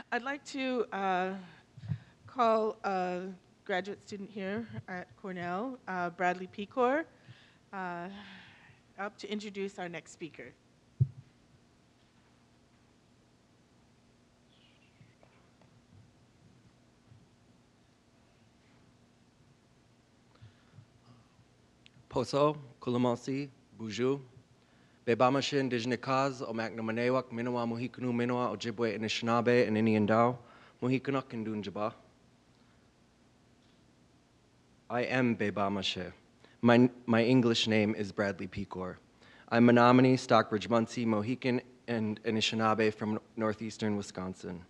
I'd like to call a graduate student here at Cornell, Bradley Pecor, uh, up to introduce our next speaker. Poso, Kulamosi, Buju, Bebamashin, Dijnikaz, Omaknamanewak, Minoa, Mohikanu, Minoa, Ojibwe, Anishinaabe, and Indian Dao, Mohikanuk, and Dunjaba. I am Bebamashe. My English name is Bradley Pecor. I'm Menominee, Stockbridge, Munsee, Mohican, and Anishinaabe from northeastern Wisconsin.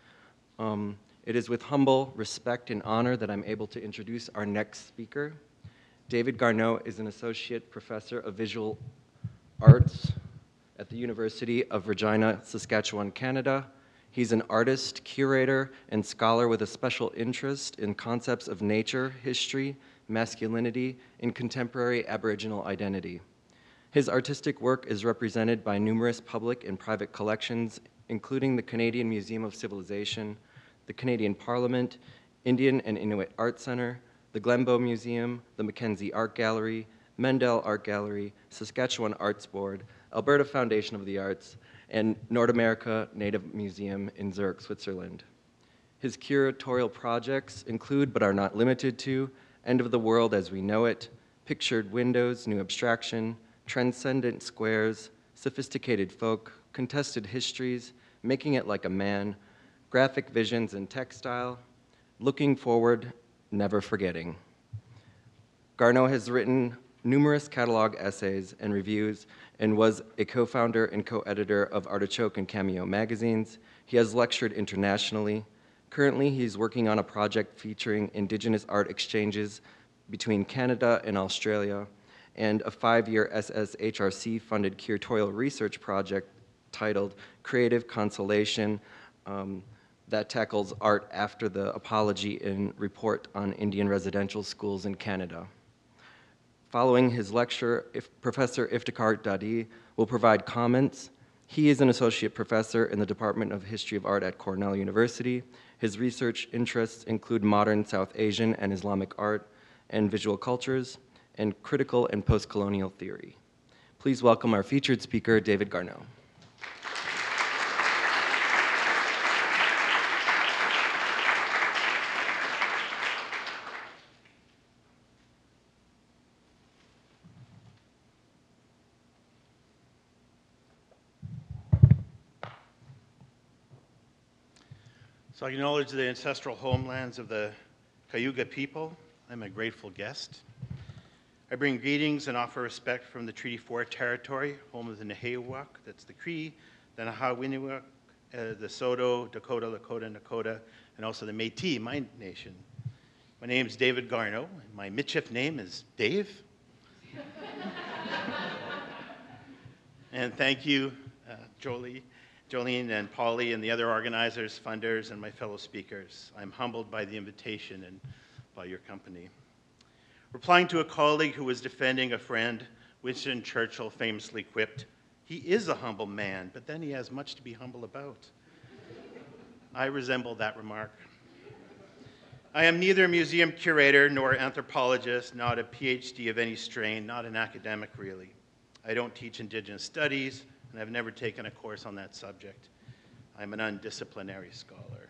It is with humble respect and honor that I'm able to introduce our next speaker. David Garneau is an associate professor of visual arts at the University of Regina, Saskatchewan, Canada. He's an artist, curator, and scholar with a special interest in concepts of nature, history, masculinity, and contemporary Aboriginal identity. His artistic work is represented by numerous public and private collections, including the Canadian Museum of Civilization, the Canadian Parliament, Indian and Inuit Art Center, the Glenbow Museum, the Mackenzie Art Gallery, Mendel Art Gallery, Saskatchewan Arts Board, Alberta Foundation of the Arts, and North America Native Museum in Zurich, Switzerland. His curatorial projects include, but are not limited to, End of the World as We Know It, Pictured Windows, New Abstraction, Transcendent Squares, Sophisticated Folk, Contested Histories, Making It Like a Man, Graphic Visions and Textile, Looking Forward, Never Forgetting. Garneau has written numerous catalog essays and reviews and was a co-founder and co-editor of Artichoke and Cameo magazines. He has lectured internationally. Currently, he's working on a project featuring Indigenous art exchanges between Canada and Australia, and a 5-year SSHRC-funded curatorial research project titled Creative Consolation, that tackles art after the apology and report on Indian residential schools in Canada. Following his lecture, Professor Iftikhar Dadi will provide comments. He is an associate professor in the Department of History of Art at Cornell University. His research interests include modern South Asian and Islamic art and visual cultures, and critical and post-colonial theory. Please welcome our featured speaker, David Garneau. So I acknowledge the ancestral homelands of the Cayuga people. I'm a grateful guest. I bring greetings and offer respect from the Treaty 4 territory, home of the Nehiyawak, that's the Cree, the Nahawiniwak, the Saulteaux, Dakota, Lakota, Nakota, and also the Métis, my nation. My name is David Garneau, and my Michif name is Dave. And thank you, Jolene and Polly and the other organizers, funders, and my fellow speakers. I'm humbled by the invitation and by your company. Replying to a colleague who was defending a friend, Winston Churchill famously quipped, "He is a humble man, but then he has much to be humble about." I resemble that remark. I am neither a museum curator nor anthropologist, not a PhD of any strain, not an academic really. I don't teach Indigenous studies, and I've never taken a course on that subject. I'm an undisciplinary scholar.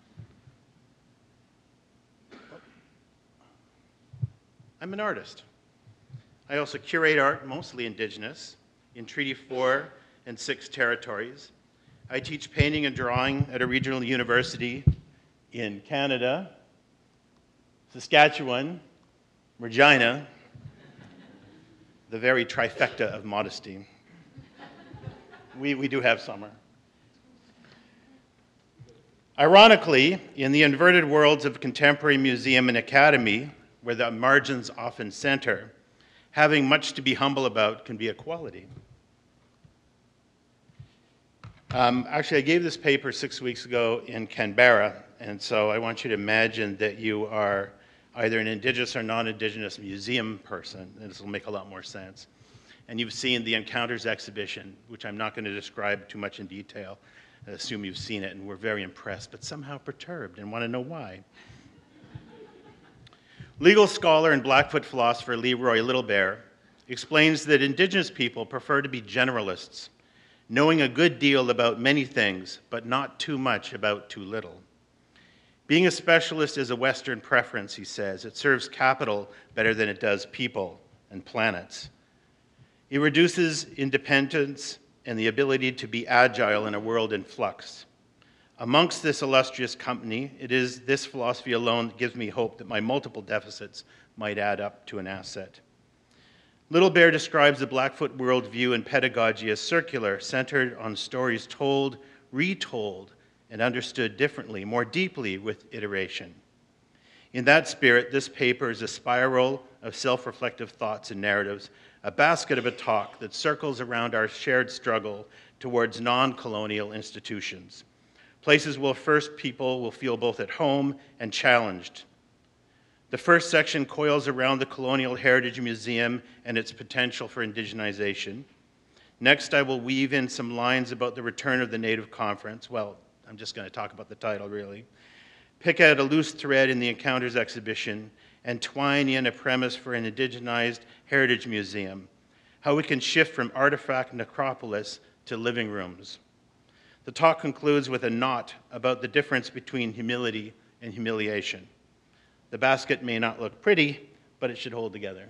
I'm an artist. I also curate art, mostly Indigenous, in Treaty 4 and 6 territories. I teach painting and drawing at a regional university in Canada, Saskatchewan, Regina, the very trifecta of modesty. We do have summer. Ironically, in the inverted worlds of contemporary museum and academy, where the margins often center, having much to be humble about can be a quality. Actually, I gave this paper 6 weeks ago in Canberra, and so I want you to imagine that you are either an Indigenous or non-Indigenous museum person, and this will make a lot more sense. And you've seen the Encounters exhibition, which I'm not going to describe too much in detail, I assume you've seen it and were very impressed, but somehow perturbed and want to know why. Legal scholar and Blackfoot philosopher Leroy Littlebear explains that Indigenous people prefer to be generalists, knowing a good deal about many things, but not too much about too little. Being a specialist is a Western preference, he says. It serves capital better than it does people and planets. It reduces independence and the ability to be agile in a world in flux. Amongst this illustrious company, it is this philosophy alone that gives me hope that my multiple deficits might add up to an asset. Littlebear describes the Blackfoot worldview and pedagogy as circular, centered on stories told, retold, and understood differently, more deeply with iteration. In that spirit, this paper is a spiral of self-reflective thoughts and narratives, a basket of a talk that circles around our shared struggle towards non-colonial institutions, places where first people will feel both at home and challenged. The first section coils around the Colonial Heritage Museum and its potential for indigenization. Next, I will weave in some lines about the return of the Native Conference. Well, I'm just going to talk about the title, really. Pick out a loose thread in the Encounters exhibition and twine in a premise for an indigenized heritage museum, how we can shift from artifact necropolis to living rooms. The talk concludes with a knot about the difference between humility and humiliation. The basket may not look pretty, but it should hold together.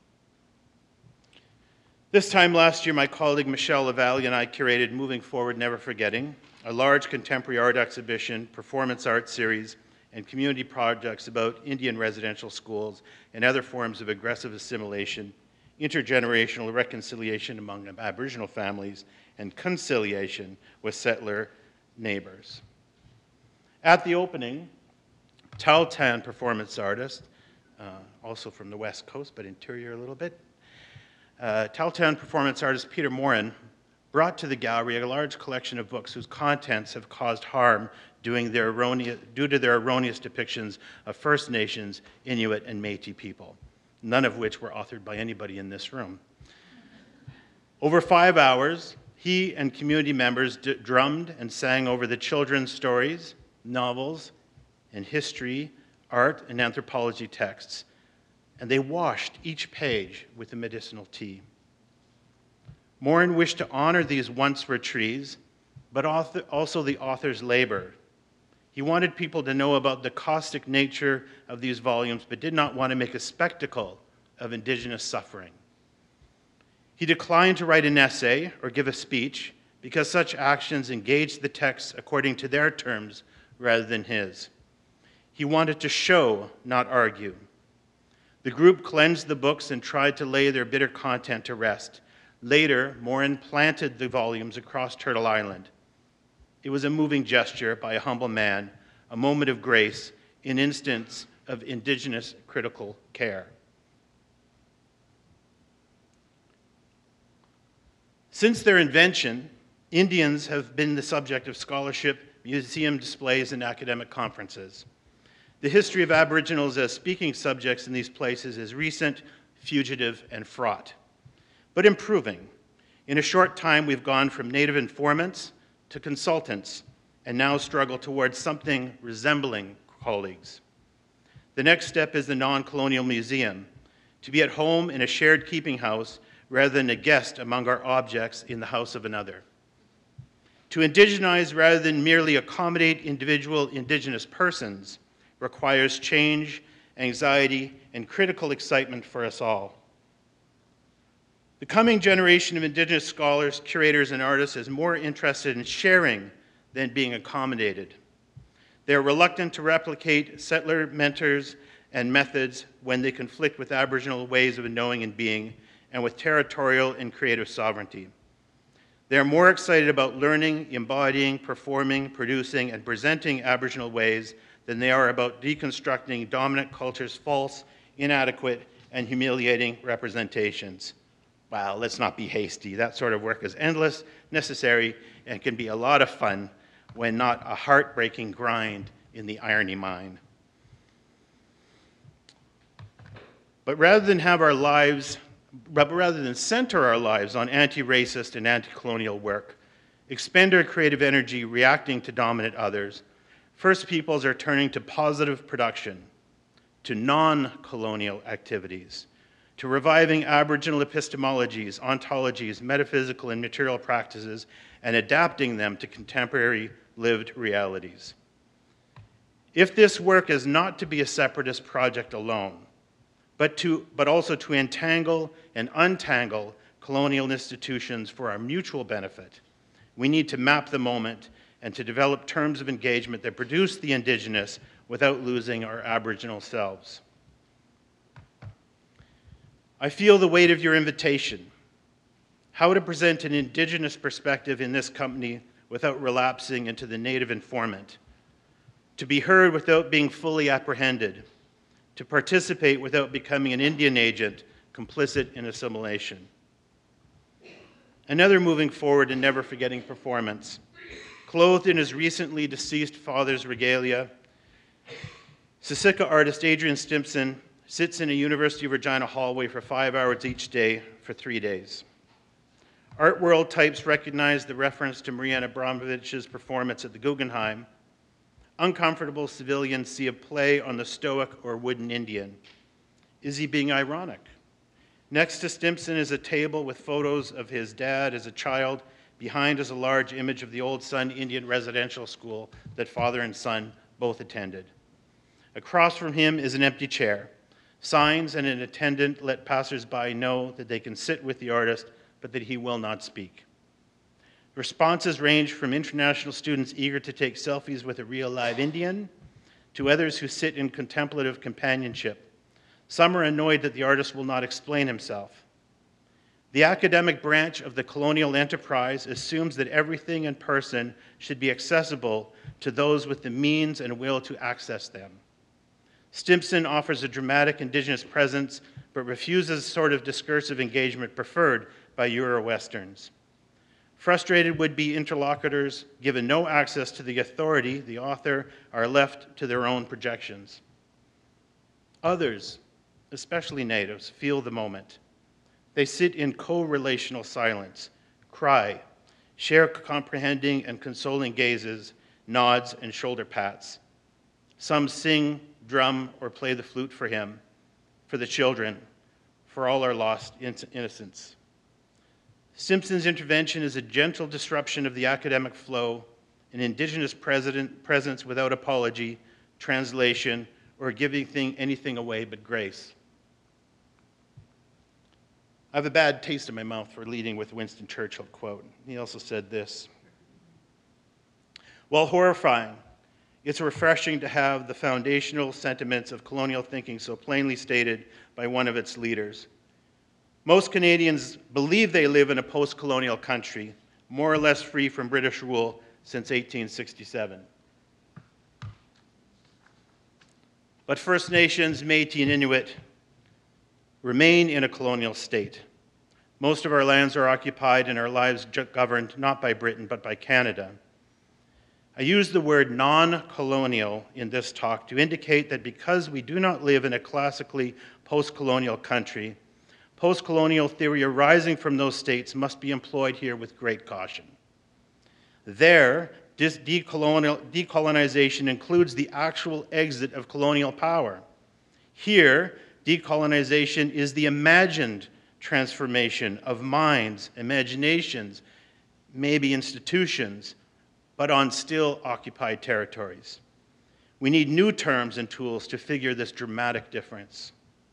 This time last year, my colleague Michelle Lavallee and I curated Moving Forward, Never Forgetting, a large contemporary art exhibition, performance art series, and community projects about Indian residential schools and other forms of aggressive assimilation, intergenerational reconciliation among Aboriginal families, and conciliation with settler neighbors. At the opening, Tahltan performance artist, also from the West Coast, but interior a little bit. Tahltan performance artist Peter Morin brought to the gallery a large collection of books whose contents have caused harm due to their erroneous depictions of First Nations, Inuit, and Métis people, none of which were authored by anybody in this room. Over 5 hours, he and community members drummed and sang over the children's stories, novels, and history, art, and anthropology texts, and they washed each page with the medicinal tea. Morin wished to honor these once-were trees, but also the author's labor. He wanted people to know about the caustic nature of these volumes, but did not want to make a spectacle of Indigenous suffering. He declined to write an essay or give a speech because such actions engaged the text according to their terms rather than his. He wanted to show, not argue. The group cleansed the books and tried to lay their bitter content to rest. Later, Morin planted the volumes across Turtle Island. It was a moving gesture by a humble man, a moment of grace, an instance of Indigenous critical care. Since their invention, Indians have been the subject of scholarship, museum displays, and academic conferences. The history of Aboriginals as speaking subjects in these places is recent, fugitive, and fraught, but improving. In a short time, we've gone from native informants to consultants, and now struggle towards something resembling colleagues. The next step is the non-colonial museum, to be at home in a shared keeping house rather than a guest among our objects in the house of another. To indigenize rather than merely accommodate individual Indigenous persons requires change, anxiety, and critical excitement for us all. The coming generation of Indigenous scholars, curators, and artists is more interested in sharing than being accommodated. They are reluctant to replicate settler mentors and methods when they conflict with Aboriginal ways of knowing and being, and with territorial and creative sovereignty. They are more excited about learning, embodying, performing, producing, and presenting Aboriginal ways than they are about deconstructing dominant culture's false, inadequate, and humiliating representations. Wow, let's not be hasty. That sort of work is endless, necessary, and can be a lot of fun when not a heartbreaking grind in the irony mine. But rather than center our lives on anti-racist and anti-colonial work, expend our creative energy reacting to dominant others, First Peoples are turning to positive production, to non-colonial activities, to reviving Aboriginal epistemologies, ontologies, metaphysical and material practices, and adapting them to contemporary lived realities. If this work is not to be a separatist project alone, but also to entangle and untangle colonial institutions for our mutual benefit, we need to map the moment and to develop terms of engagement that produce the Indigenous without losing our Aboriginal selves. I feel the weight of your invitation, how to present an Indigenous perspective in this company without relapsing into the native informant, to be heard without being fully apprehended, to participate without becoming an Indian agent complicit in assimilation. Another moving forward and never forgetting performance. Clothed in his recently deceased father's regalia, Siksika artist Adrian Stimson sits in a University of Regina hallway for 5 hours each day for 3 days. Art World types recognize the reference to Marian Abramovich's performance at the Guggenheim. Uncomfortable civilians see a play on the stoic or wooden Indian. Is he being ironic? Next to Stimson is a table with photos of his dad as a child. Behind is a large image of the Old Sun Indian residential school that father and son both attended. Across from him is an empty chair. Signs and an attendant let passersby know that they can sit with the artist, but that he will not speak. Responses range from international students eager to take selfies with a real live Indian to others who sit in contemplative companionship. Some are annoyed that the artist will not explain himself. The academic branch of the colonial enterprise assumes that everything in person should be accessible to those with the means and will to access them. Stimson offers a dramatic Indigenous presence, but refuses the sort of discursive engagement preferred by Euro-Westerns. Frustrated would-be interlocutors, given no access to the authority, the author, are left to their own projections. Others, especially natives, feel the moment. They sit in co-relational silence, cry, share comprehending and consoling gazes, nods, and shoulder pats. Some sing, drum, or play the flute for him, for the children, for all our lost innocence. Stimson's intervention is a gentle disruption of the academic flow, an Indigenous presence without apology, translation, or giving anything away but grace. I have a bad taste in my mouth for leading with Winston Churchill quote. He also said this: while horrifying, it's refreshing to have the foundational sentiments of colonial thinking so plainly stated by one of its leaders. Most Canadians believe they live in a post-colonial country, more or less free from British rule since 1867. But First Nations, Métis, and Inuit remain in a colonial state. Most of our lands are occupied and our lives governed not by Britain but by Canada. I use the word non-colonial in this talk to indicate that because we do not live in a classically post-colonial country, post-colonial theory arising from those states must be employed here with great caution. There, decolonization includes the actual exit of colonial power. Here, decolonization is the imagined transformation of minds, imaginations, maybe institutions, but on still occupied territories. We need new terms and tools to figure this dramatic difference.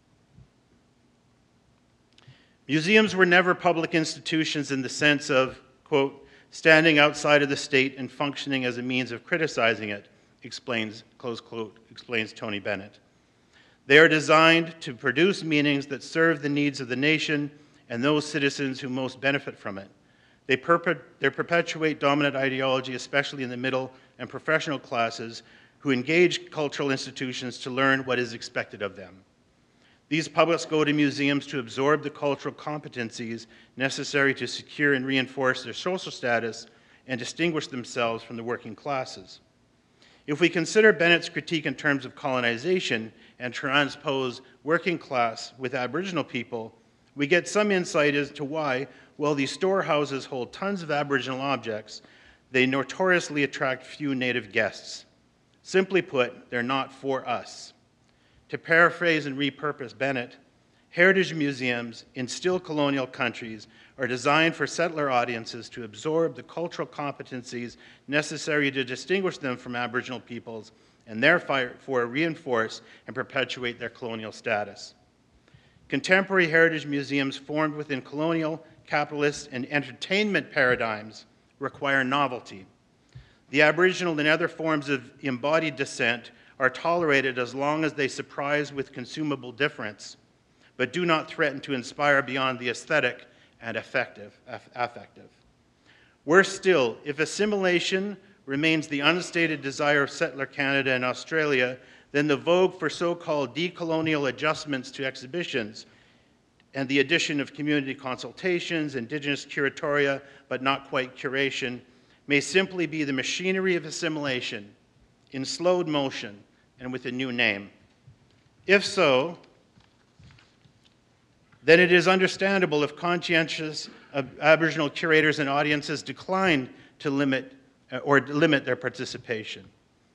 Museums were never public institutions in the sense of, quote, standing outside of the state and functioning as a means of criticizing it, explains, close quote, explains Tony Bennett. They are designed to produce meanings that serve the needs of the nation and those citizens who most benefit from it. They perpetuate dominant ideology, especially in the middle and professional classes, who engage cultural institutions to learn what is expected of them. These publics go to museums to absorb the cultural competencies necessary to secure and reinforce their social status and distinguish themselves from the working classes. If we consider Bennett's critique in terms of colonization and transpose working class with Aboriginal people, we get some insight as to why, while these storehouses hold tons of Aboriginal objects, they notoriously attract few Native guests. Simply put, they're not for us. To paraphrase and repurpose Bennett, heritage museums in still colonial countries are designed for settler audiences to absorb the cultural competencies necessary to distinguish them from Aboriginal peoples and therefore reinforce and perpetuate their colonial status. Contemporary heritage museums formed within colonial, capitalist, and entertainment paradigms require novelty. The Aboriginal and other forms of embodied descent are tolerated as long as they surprise with consumable difference, but do not threaten to inspire beyond the aesthetic and affective. Worse still, if assimilation remains the unstated desire of settler Canada and Australia, then the vogue for so-called decolonial adjustments to exhibitions and the addition of community consultations, Indigenous curatoria, but not quite curation, may simply be the machinery of assimilation in slowed motion and with a new name. If so, then it is understandable if conscientious Aboriginal curators and audiences decline to limit their participation.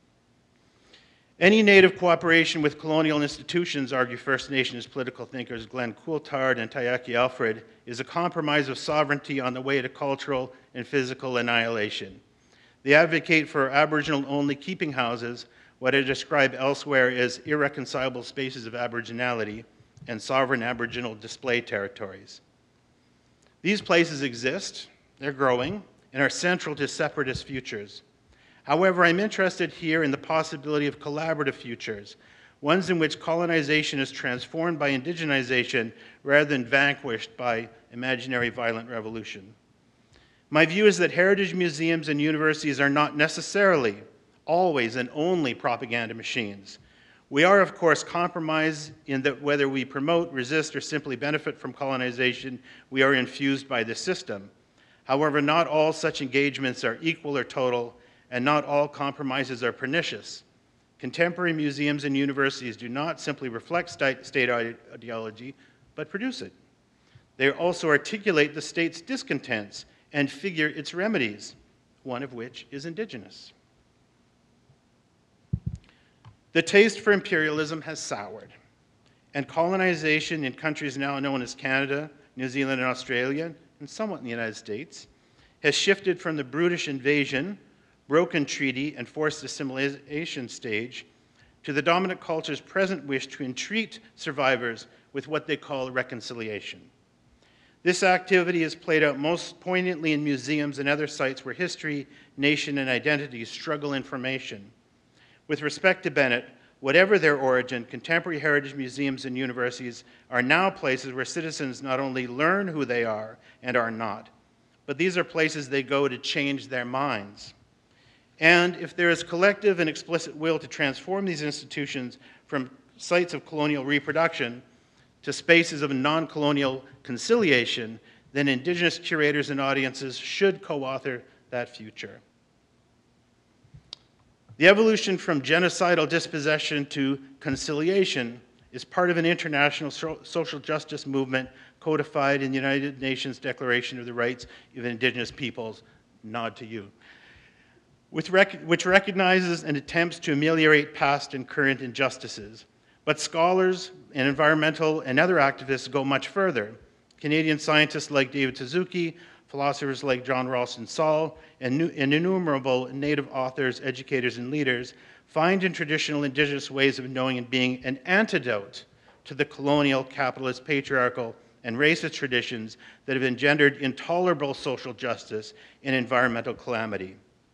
Any Native cooperation with colonial institutions, argue First Nations political thinkers Glenn Coulthard and Tayaki Alfred, is a compromise of sovereignty on the way to cultural and physical annihilation. They advocate for Aboriginal-only keeping houses, what I describe elsewhere as irreconcilable spaces of Aboriginality, and sovereign Aboriginal display territories. These places exist, they're growing, and are central to separatist futures. However, I'm interested here in the possibility of collaborative futures, ones in which colonization is transformed by indigenization rather than vanquished by imaginary violent revolution. My view is that heritage museums and universities are not necessarily, always and only propaganda machines. We are, of course, compromised in that whether we promote, resist, or simply benefit from colonization, we are infused by the system. However, not all such engagements are equal or total, and not all compromises are pernicious. Contemporary museums and universities do not simply reflect state ideology, but produce it. They also articulate the state's discontents and figure its remedies, one of which is Indigenous. The taste for imperialism has soured, and colonization in countries now known as Canada, New Zealand, and Australia, and somewhat in the United States, has shifted from the brutish invasion, broken treaty, and forced assimilation stage to the dominant culture's present wish to entreat survivors with what they call reconciliation. This activity is played out most poignantly in museums and other sites where history, nation, and identity struggle in formation. With respect to Bennett, whatever their origin, contemporary heritage museums and universities are now places where citizens not only learn who they are and are not, but these are places they go to change their minds. And if there is collective and explicit will to transform these institutions from sites of colonial reproduction to spaces of non-colonial conciliation, then Indigenous curators and audiences should co-author that future. The evolution from genocidal dispossession to conciliation is part of an international social justice movement codified in the United Nations Declaration of the Rights of Indigenous Peoples, nod to you, which recognizes and attempts to ameliorate past and current injustices. But scholars and environmental and other activists go much further. Canadian scientists like David Suzuki, philosophers like John Ralston Saul, and innumerable Native authors, educators, and leaders find in traditional Indigenous ways of knowing and being an antidote to the colonial, capitalist, patriarchal, and racist traditions that have engendered intolerable social justice and environmental calamity.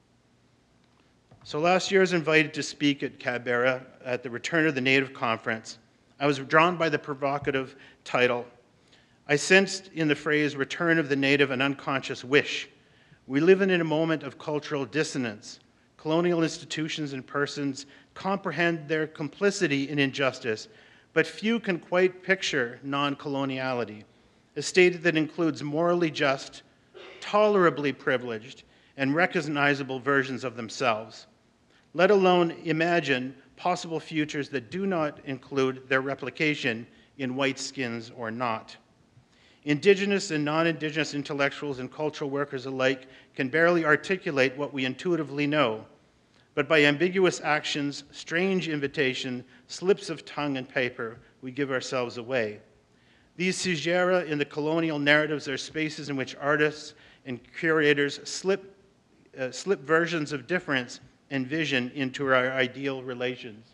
So last year I was invited to speak at Canberra at the Return of the Native Conference. I was drawn by the provocative title. I sensed in the phrase, return of the native, an unconscious wish. We live in a moment of cultural dissonance. Colonial institutions and persons comprehend their complicity in injustice, but few can quite picture non-coloniality, a state that includes morally just, tolerably privileged, and recognizable versions of themselves, let alone imagine possible futures that do not include their replication in white skins or not. Indigenous and non-Indigenous intellectuals and cultural workers alike can barely articulate what we intuitively know, but by ambiguous actions, strange invitation, slips of tongue and paper, we give ourselves away. These suggera in the colonial narratives are spaces in which artists and curators slip versions of difference and vision into our ideal relations.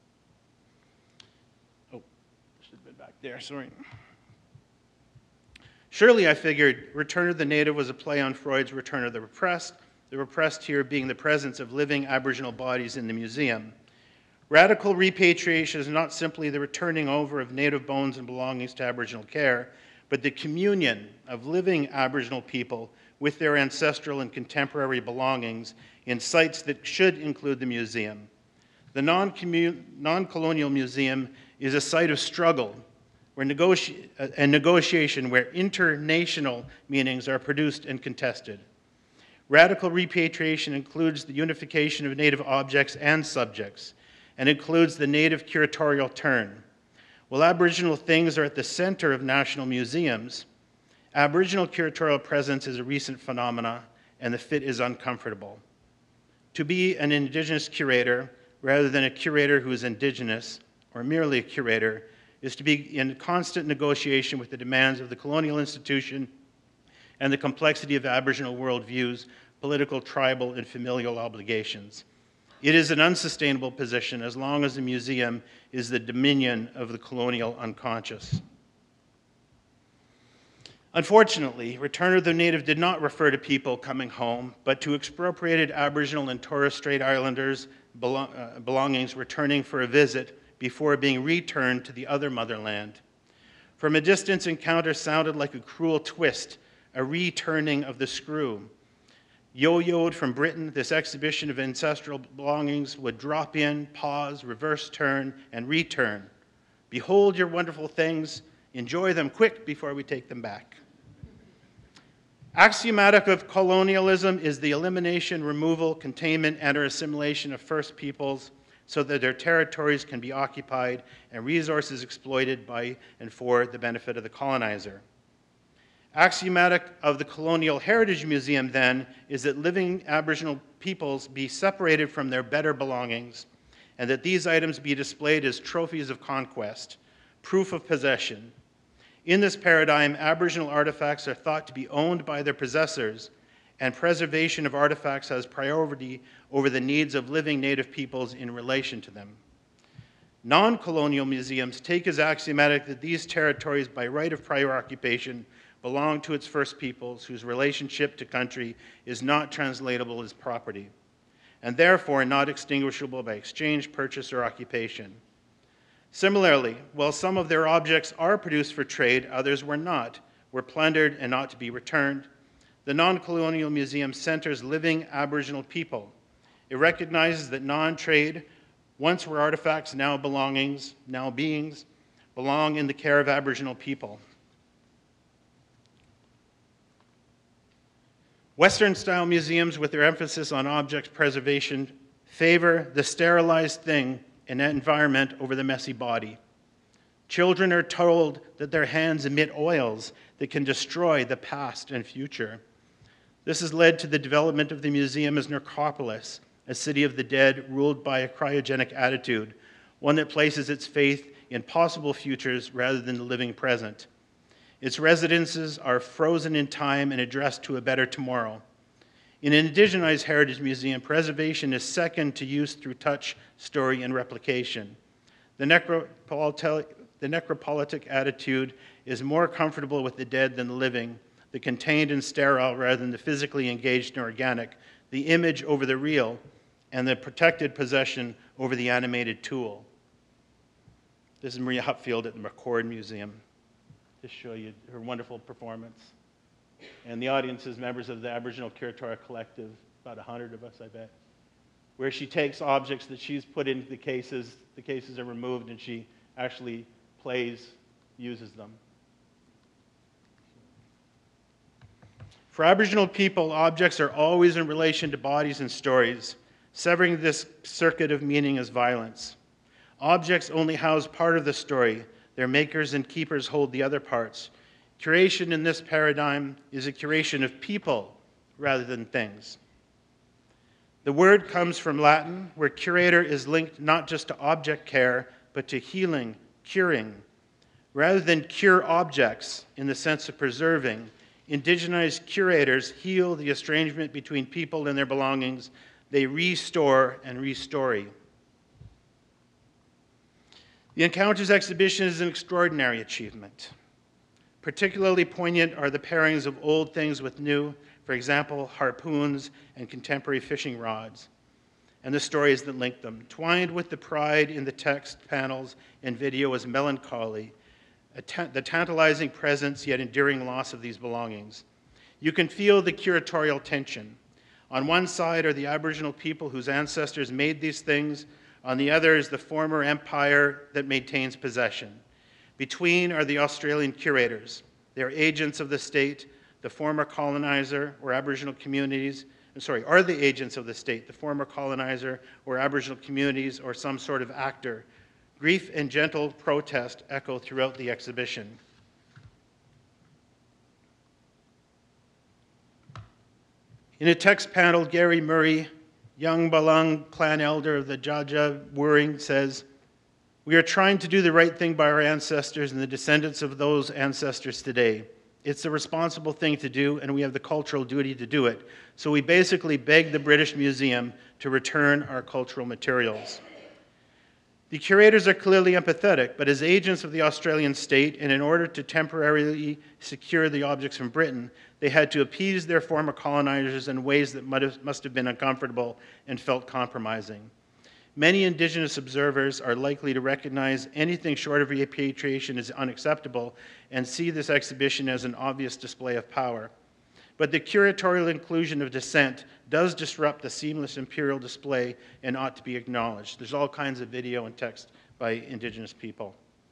Oh, should have been back there, sorry. Surely, I figured, Return of the Native was a play on Freud's Return of the repressed here being the presence of living Aboriginal bodies in the museum. Radical repatriation is not simply the returning over of Native bones and belongings to Aboriginal care, but the communion of living Aboriginal people with their ancestral and contemporary belongings in sites that should include the museum. The non-colonial museum is a site of struggle and negotiation where international meanings are produced and contested. Radical repatriation includes the unification of Native objects and subjects, and includes the Native curatorial turn. While Aboriginal things are at the center of national museums, Aboriginal curatorial presence is a recent phenomena, and the fit is uncomfortable. To be an Indigenous curator, rather than a curator who is Indigenous, or merely a curator, is to be in constant negotiation with the demands of the colonial institution and the complexity of Aboriginal worldviews, political, tribal, and familial obligations. It is an unsustainable position as long as the museum is the dominion of the colonial unconscious. Unfortunately, Return of the Native did not refer to people coming home, but to expropriated Aboriginal and Torres Strait Islanders' belongings returning for a visit before being returned to the other motherland. From a distance, encounter sounded like a cruel twist, a returning of the screw. Yo-yoed from Britain, this exhibition of ancestral belongings would drop in, pause, reverse turn, and return. Behold your wonderful things, enjoy them quick before we take them back. Axiomatic of colonialism is the elimination, removal, containment, and or assimilation of First Peoples so that their territories can be occupied and resources exploited by and for the benefit of the colonizer. Axiomatic of the Colonial Heritage Museum, then, is that living Aboriginal peoples be separated from their better belongings and that these items be displayed as trophies of conquest, proof of possession. In this paradigm, Aboriginal artifacts are thought to be owned by their possessors, and preservation of artifacts has priority over the needs of living Native peoples in relation to them. Non-colonial museums take as axiomatic that these territories, by right of prior occupation, belong to its First Peoples whose relationship to country is not translatable as property, and therefore not extinguishable by exchange, purchase, or occupation. Similarly, while some of their objects are produced for trade, others were not, were plundered and not to be returned. The non-colonial museum centers living Aboriginal people. It recognizes that non-trade, once were artifacts, now belongings, now beings, belong in the care of Aboriginal people. Western-style museums, with their emphasis on object preservation, favor the sterilized thing and environment over the messy body. Children are told that their hands emit oils that can destroy the past and future. This has led to the development of the museum as necropolis, a city of the dead ruled by a cryogenic attitude, one that places its faith in possible futures rather than the living present. Its residences are frozen in time and addressed to a better tomorrow. In an indigenized heritage museum, preservation is second to use through touch, story, and replication. The necropolitic attitude is more comfortable with the dead than the living, the contained and sterile rather than the physically engaged and organic, the image over the real, and the protected possession over the animated tool. This is Maria Hupfield at the McCord Museum to show you her wonderful performance. And the audience is members of the Aboriginal Curatorial Collective, about 100 of us, I bet, where she takes objects that she's put into the cases are removed, and she actually uses them. For Aboriginal people, objects are always in relation to bodies and stories. Severing this circuit of meaning is violence. Objects only house part of the story. Their makers and keepers hold the other parts. Curation in this paradigm is a curation of people rather than things. The word comes from Latin, where curator is linked not just to object care, but to healing, curing. Rather than cure objects in the sense of preserving, indigenized curators heal the estrangement between people and their belongings. They restore and restory. The Encounters exhibition is an extraordinary achievement. Particularly poignant are the pairings of old things with new, for example, harpoons and contemporary fishing rods, and the stories that link them. Twined with the pride in the text, panels, and video is melancholy, the tantalizing presence yet enduring loss of these belongings. You can feel the curatorial tension. On one side are the Aboriginal people whose ancestors made these things. On the other is the former empire that maintains possession. Between are the Australian curators. They are agents of the state, the former colonizer or Aboriginal communities, are the agents of the state, the former colonizer or Aboriginal communities, or some sort of actor. Grief and gentle protest echo throughout the exhibition. In a text panel, Gary Murray, young Balung clan elder of the Jaja Wuring, says, "We are trying to do the right thing by our ancestors and the descendants of those ancestors today. It's the responsible thing to do, and we have the cultural duty to do it. So we basically beg the British Museum to return our cultural materials." The curators are clearly empathetic, but as agents of the Australian state, and in order to temporarily secure the objects from Britain, they had to appease their former colonizers in ways that must have been uncomfortable and felt compromising. Many Indigenous observers are likely to recognize anything short of repatriation as unacceptable and see this exhibition as an obvious display of power. But the curatorial inclusion of dissent does disrupt the seamless imperial display and ought to be acknowledged. There's all kinds of video and text by Indigenous people.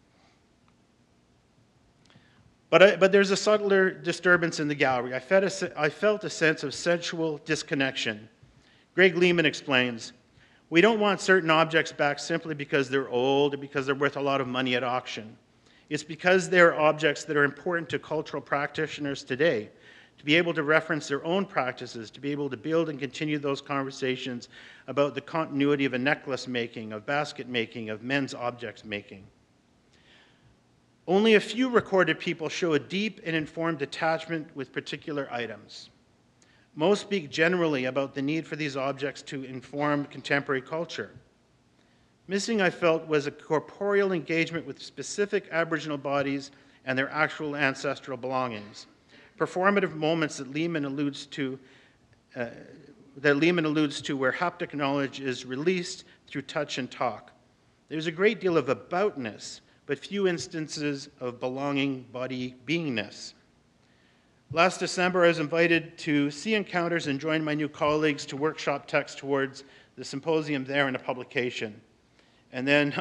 But there's a subtler disturbance in the gallery. I felt a sense of sensual disconnection. Greg Lehman explains, "We don't want certain objects back simply because they're old or because they're worth a lot of money at auction. It's because they're objects that are important to cultural practitioners today, to be able to reference their own practices, to be able to build and continue those conversations about the continuity of a necklace making, of basket making, of men's objects making." Only a few recorded people show a deep and informed attachment with particular items. Most speak generally about the need for these objects to inform contemporary culture. Missing, I felt, was a corporeal engagement with specific Aboriginal bodies and their actual ancestral belongings. Performative moments that Lehman alludes to, where haptic knowledge is released through touch and talk. There's a great deal of aboutness, but few instances of belonging body beingness. Last December, I was invited to see Encounters and join my new colleagues to workshop text towards the symposium there in a publication. And then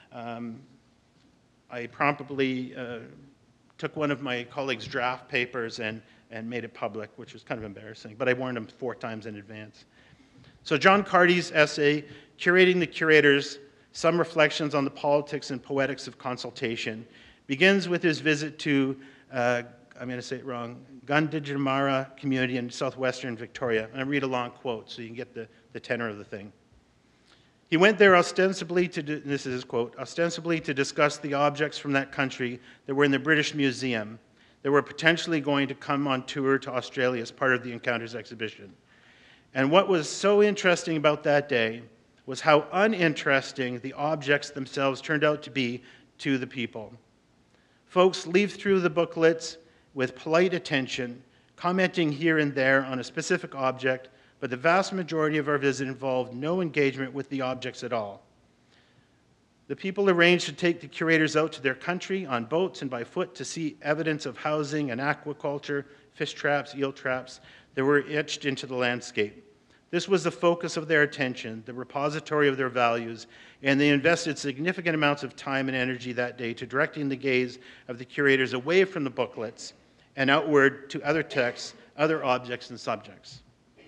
I promptly took one of my colleagues' draft papers and made it public, which was kind of embarrassing, but I warned him 4 times in advance. So John Carty's essay, Curating the Curators, Some Reflections on the Politics and Poetics of Consultation, begins with his visit to, I'm going to say it wrong, Gunditjmara community in southwestern Victoria. And I read a long quote so you can get the tenor of the thing. He went there ostensibly this is his quote, ostensibly to discuss the objects from that country that were in the British Museum that were potentially going to come on tour to Australia as part of the Encounters exhibition. And what was so interesting about that day was how uninteresting the objects themselves turned out to be to the people. Folks leafed through the booklets with polite attention, commenting here and there on a specific object, but the vast majority of our visit involved no engagement with the objects at all. The people arranged to take the curators out to their country on boats and by foot to see evidence of housing and aquaculture, fish traps, eel traps that were etched into the landscape. This was the focus of their attention, the repository of their values, and they invested significant amounts of time and energy that day to directing the gaze of the curators away from the booklets and outward to other texts, other objects and subjects.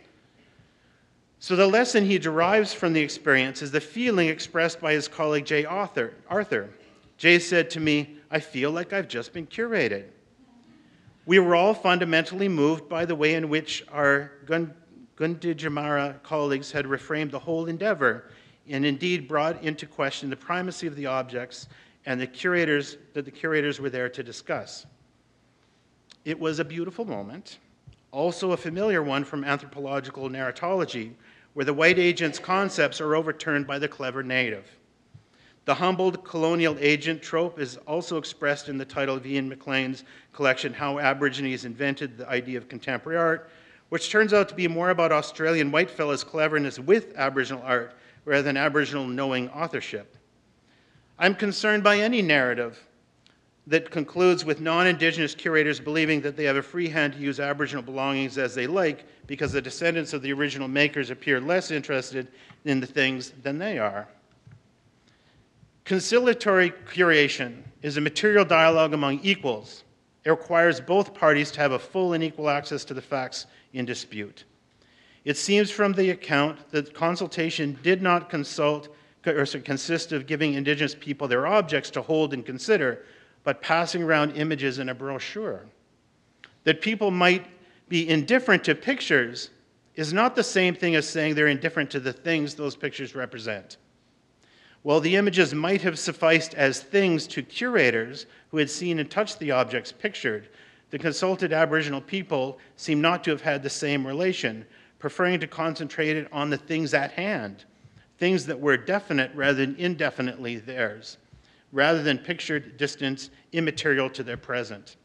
So the lesson he derives from the experience is the feeling expressed by his colleague Jay Arthur. Jay said to me, "I feel like I've just been curated." We were all fundamentally moved by the way in which our Gunditjmara colleagues had reframed the whole endeavor and indeed brought into question the primacy of the objects and the curators were there to discuss. It was a beautiful moment, also a familiar one from anthropological narratology, where the white agent's concepts are overturned by the clever native. The humbled colonial agent trope is also expressed in the title of Ian McLean's collection, How Aborigines Invented the Idea of Contemporary Art, which turns out to be more about Australian whitefellas' cleverness with Aboriginal art rather than Aboriginal knowing authorship. I'm concerned by any narrative that concludes with non-Indigenous curators believing that they have a free hand to use Aboriginal belongings as they like because the descendants of the original makers appear less interested in the things than they are. Conciliatory curation is a material dialogue among equals. It requires both parties to have a full and equal access to the facts in dispute. It seems from the account that consultation did not consist of giving Indigenous people their objects to hold and consider, but passing around images in a brochure. That people might be indifferent to pictures is not the same thing as saying they're indifferent to the things those pictures represent. While the images might have sufficed as things to curators who had seen and touched the objects pictured, the consulted Aboriginal people seem not to have had the same relation, preferring to concentrate it on the things at hand, things that were definite rather than indefinitely theirs, rather than pictured distance immaterial to their present.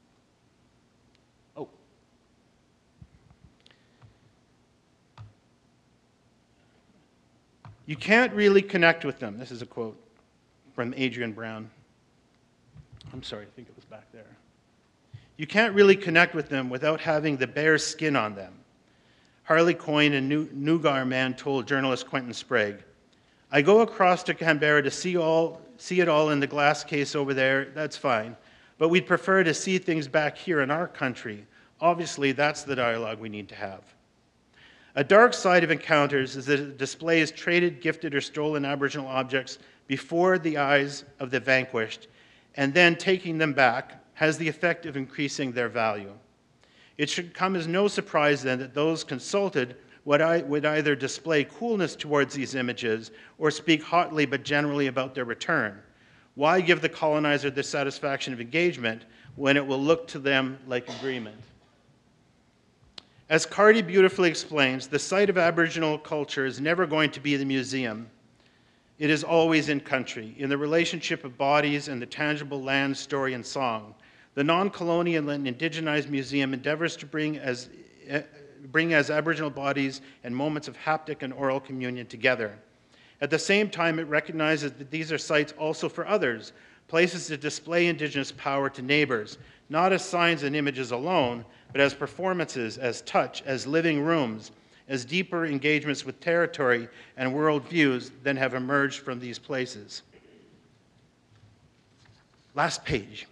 Oh. You can't really connect with them. This is a quote from Adrian Brown. I'm sorry, I think it was back there. You can't really connect with them without having the bare skin on them. Harley Coyne and Nougar man told journalist Quentin Sprague, I go across to Canberra to see it all in the glass case over there, that's fine. But we'd prefer to see things back here in our country. Obviously, that's the dialogue we need to have. A dark side of encounters is that it displays traded, gifted, or stolen Aboriginal objects before the eyes of the vanquished, and then taking them back has the effect of increasing their value. It should come as no surprise then that those consulted would either display coolness towards these images or speak hotly but generally about their return. Why give the colonizer the satisfaction of engagement when it will look to them like agreement? As Carty beautifully explains, the site of Aboriginal culture is never going to be the museum. It is always in country, in the relationship of bodies and the tangible land, story, and song. The non-colonial and indigenized museum endeavors to bring as Aboriginal bodies and moments of haptic and oral communion together. At the same time, it recognizes that these are sites also for others, places to display Indigenous power to neighbors, not as signs and images alone, but as performances, as touch, as living rooms, as deeper engagements with territory and worldviews than have emerged from these places. Last page.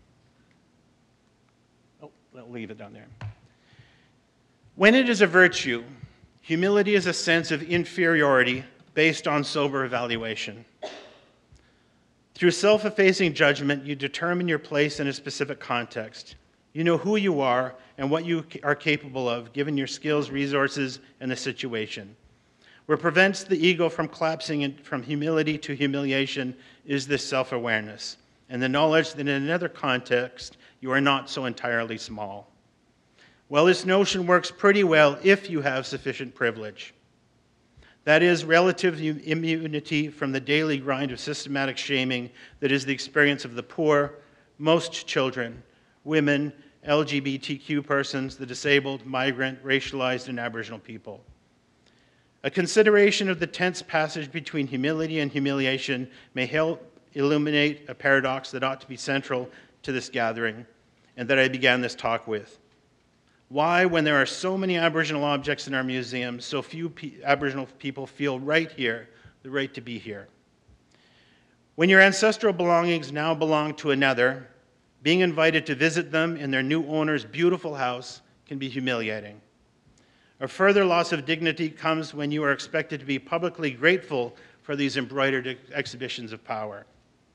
Oh, I'll leave it down there. When it is a virtue, humility is a sense of inferiority based on sober evaluation. Through self-effacing judgment, you determine your place in a specific context. You know who you are and what you are capable of, given your skills, resources, and the situation. What prevents the ego from collapsing from humility to humiliation is this self-awareness, and the knowledge that in another context, you are not so entirely small. Well, this notion works pretty well if you have sufficient privilege. That is, relative immunity from the daily grind of systematic shaming that is the experience of the poor, most children, women, LGBTQ persons, the disabled, migrant, racialized, and Aboriginal people. A consideration of the tense passage between humility and humiliation may help illuminate a paradox that ought to be central to this gathering and that I began this talk with. Why, when there are so many Aboriginal objects in our museum, so few Aboriginal people feel right here, the right to be here? When your ancestral belongings now belong to another, being invited to visit them in their new owner's beautiful house can be humiliating. A further loss of dignity comes when you are expected to be publicly grateful for these embroidered exhibitions of power.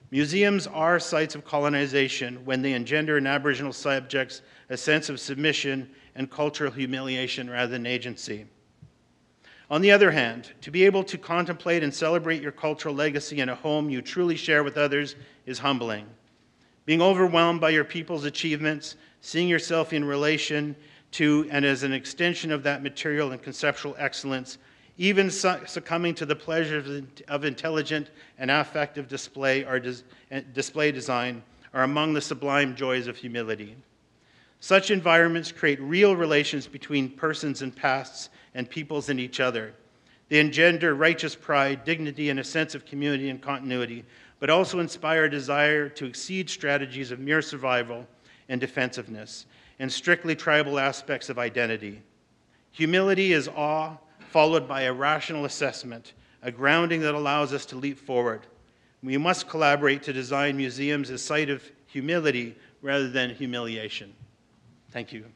Museums are sites of colonization when they engender in Aboriginal subjects a sense of submission and cultural humiliation rather than agency. On the other hand, to be able to contemplate and celebrate your cultural legacy in a home you truly share with others is humbling. Being overwhelmed by your people's achievements, seeing yourself in relation to and as an extension of that material and conceptual excellence, even succumbing to the pleasures of intelligent and affective display design are among the sublime joys of humility. Such environments create real relations between persons and pasts and peoples and each other. They engender righteous pride, dignity, and a sense of community and continuity, but also inspire a desire to exceed strategies of mere survival and defensiveness and strictly tribal aspects of identity. Humility is awe, followed by a rational assessment, a grounding that allows us to leap forward. We must collaborate to design museums as a site of humility rather than humiliation. Thank you.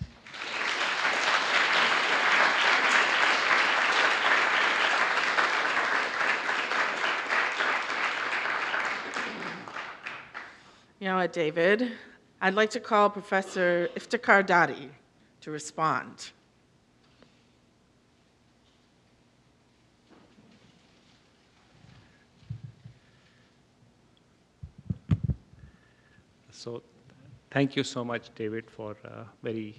Now, David, I'd like to call Professor Iftikhar Dadi to respond. So thank you so much, David, for a very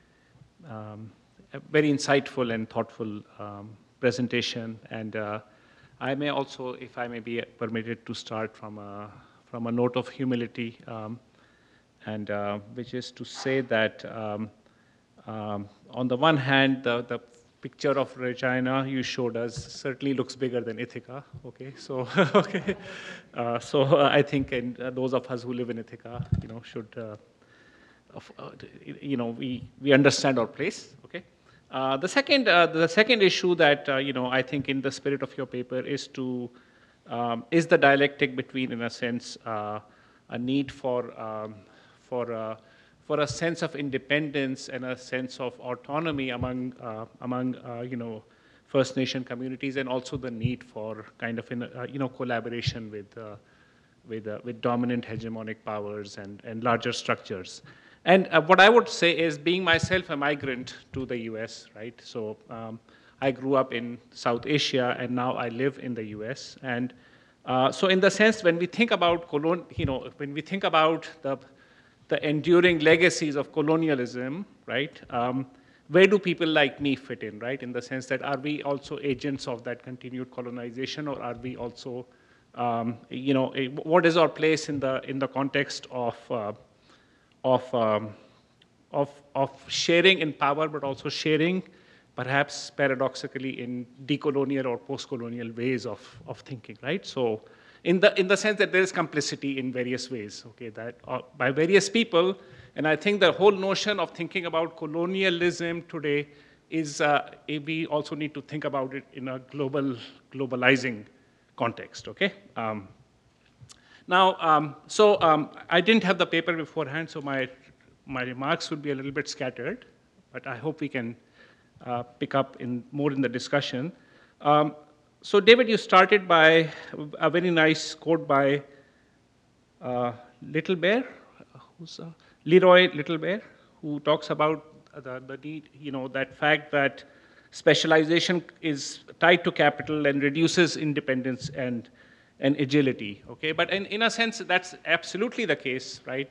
insightful and thoughtful presentation. And I may also, if I may be permitted to start from a note of humility, and which is to say that on the one hand, the picture of Regina you showed us certainly looks bigger than Ithaca. Okay, so okay, so I think, and those of us who live in Ithaca, should, we understand our place. Okay, the second issue that I think in the spirit of your paper is the dialectic between, in a sense, a need for a sense of independence and a sense of autonomy among First Nation communities, and also the need for kind of collaboration with dominant hegemonic powers and larger structures. And what I would say is, being myself a migrant to the U.S., right? So I grew up in South Asia, and now I live in the U.S. And so, in the sense, when we think about when we think about the enduring legacies of colonialism, right? Where do people like me fit in, right? In the sense that, are we also agents of that continued colonization, or are we also, what is our place in the context of sharing in power, but also sharing, perhaps paradoxically, in decolonial or post-colonial ways of thinking, right? So, in the sense that there is complicity in various ways, okay, that by various people, and I think the whole notion of thinking about colonialism today is we also need to think about it in a globalizing context, okay? I didn't have the paper beforehand, so my remarks would be a little bit scattered, but I hope we can pick up more in the discussion. So, David, you started by a very nice quote by Little Bear, Leroy Little Bear, who talks about the need, that fact that specialization is tied to capital and reduces independence and agility. Okay, but in a sense, that's absolutely the case, right?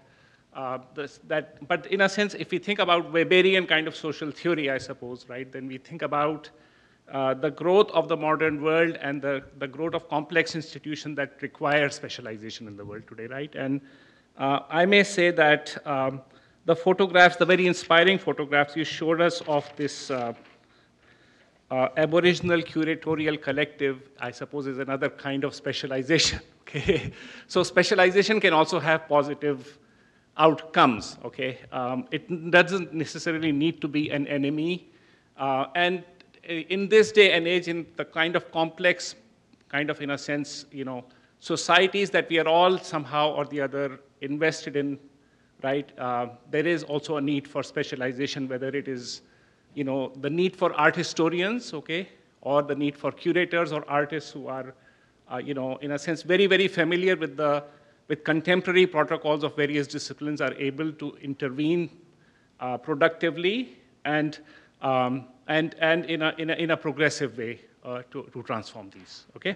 But in a sense, if we think about Weberian kind of social theory, I suppose, right, then we think about the growth of the modern world and the growth of complex institutions that require specialization in the world today, right? And I may say that the photographs, the very inspiring photographs you showed us of this Aboriginal curatorial collective, I suppose, is another kind of specialization, okay? So specialization can also have positive outcomes, okay? It doesn't necessarily need to be an enemy. And in this day and age, in the kind of complex, kind of, in a sense, societies that we are all somehow or the other invested in, right? There is also a need for specialization, whether it is, the need for art historians, okay, or the need for curators or artists who are in a sense, very, very familiar with contemporary protocols of various disciplines are able to intervene productively and in a progressive way to transform these. Okay.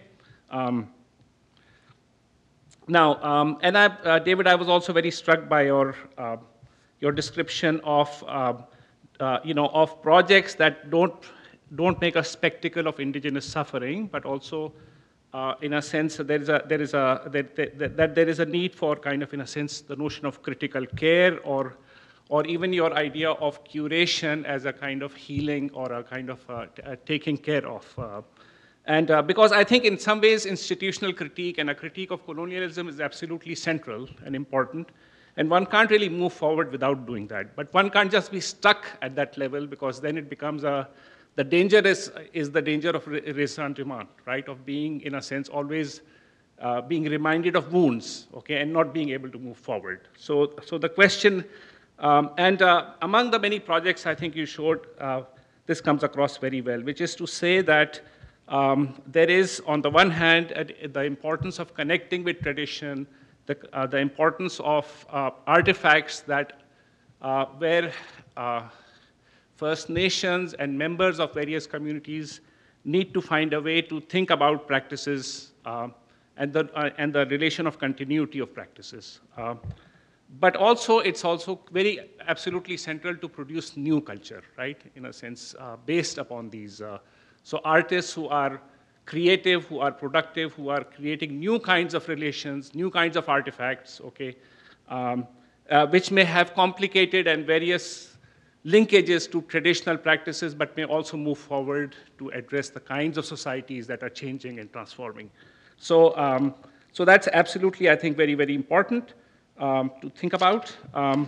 Now, David, I was also very struck by your description of of projects that don't make a spectacle of indigenous suffering, but also, in a sense, there is a need for kind of, in a sense, the notion of critical care or even your idea of curation as a kind of healing or a kind of taking care of. Because I think in some ways institutional critique and a critique of colonialism is absolutely central and important, and one can't really move forward without doing that. But one can't just be stuck at that level, because then it becomes the danger is the danger of ressentiment, right? Of being, in a sense, always being reminded of wounds, okay, and not being able to move forward. So the question, among the many projects I think you showed, this comes across very well, which is to say that there is, on the one hand, the importance of connecting with tradition, the importance of artifacts that where First Nations and members of various communities need to find a way to think about practices and the relation of continuity of practices. But also, it's also very absolutely central to produce new culture, right? In a sense, based upon these. So artists who are creative, who are productive, who are creating new kinds of relations, new kinds of artifacts, okay, which may have complicated and various linkages to traditional practices, but may also move forward to address the kinds of societies that are changing and transforming. So, so that's absolutely, I think, very, very important to think about.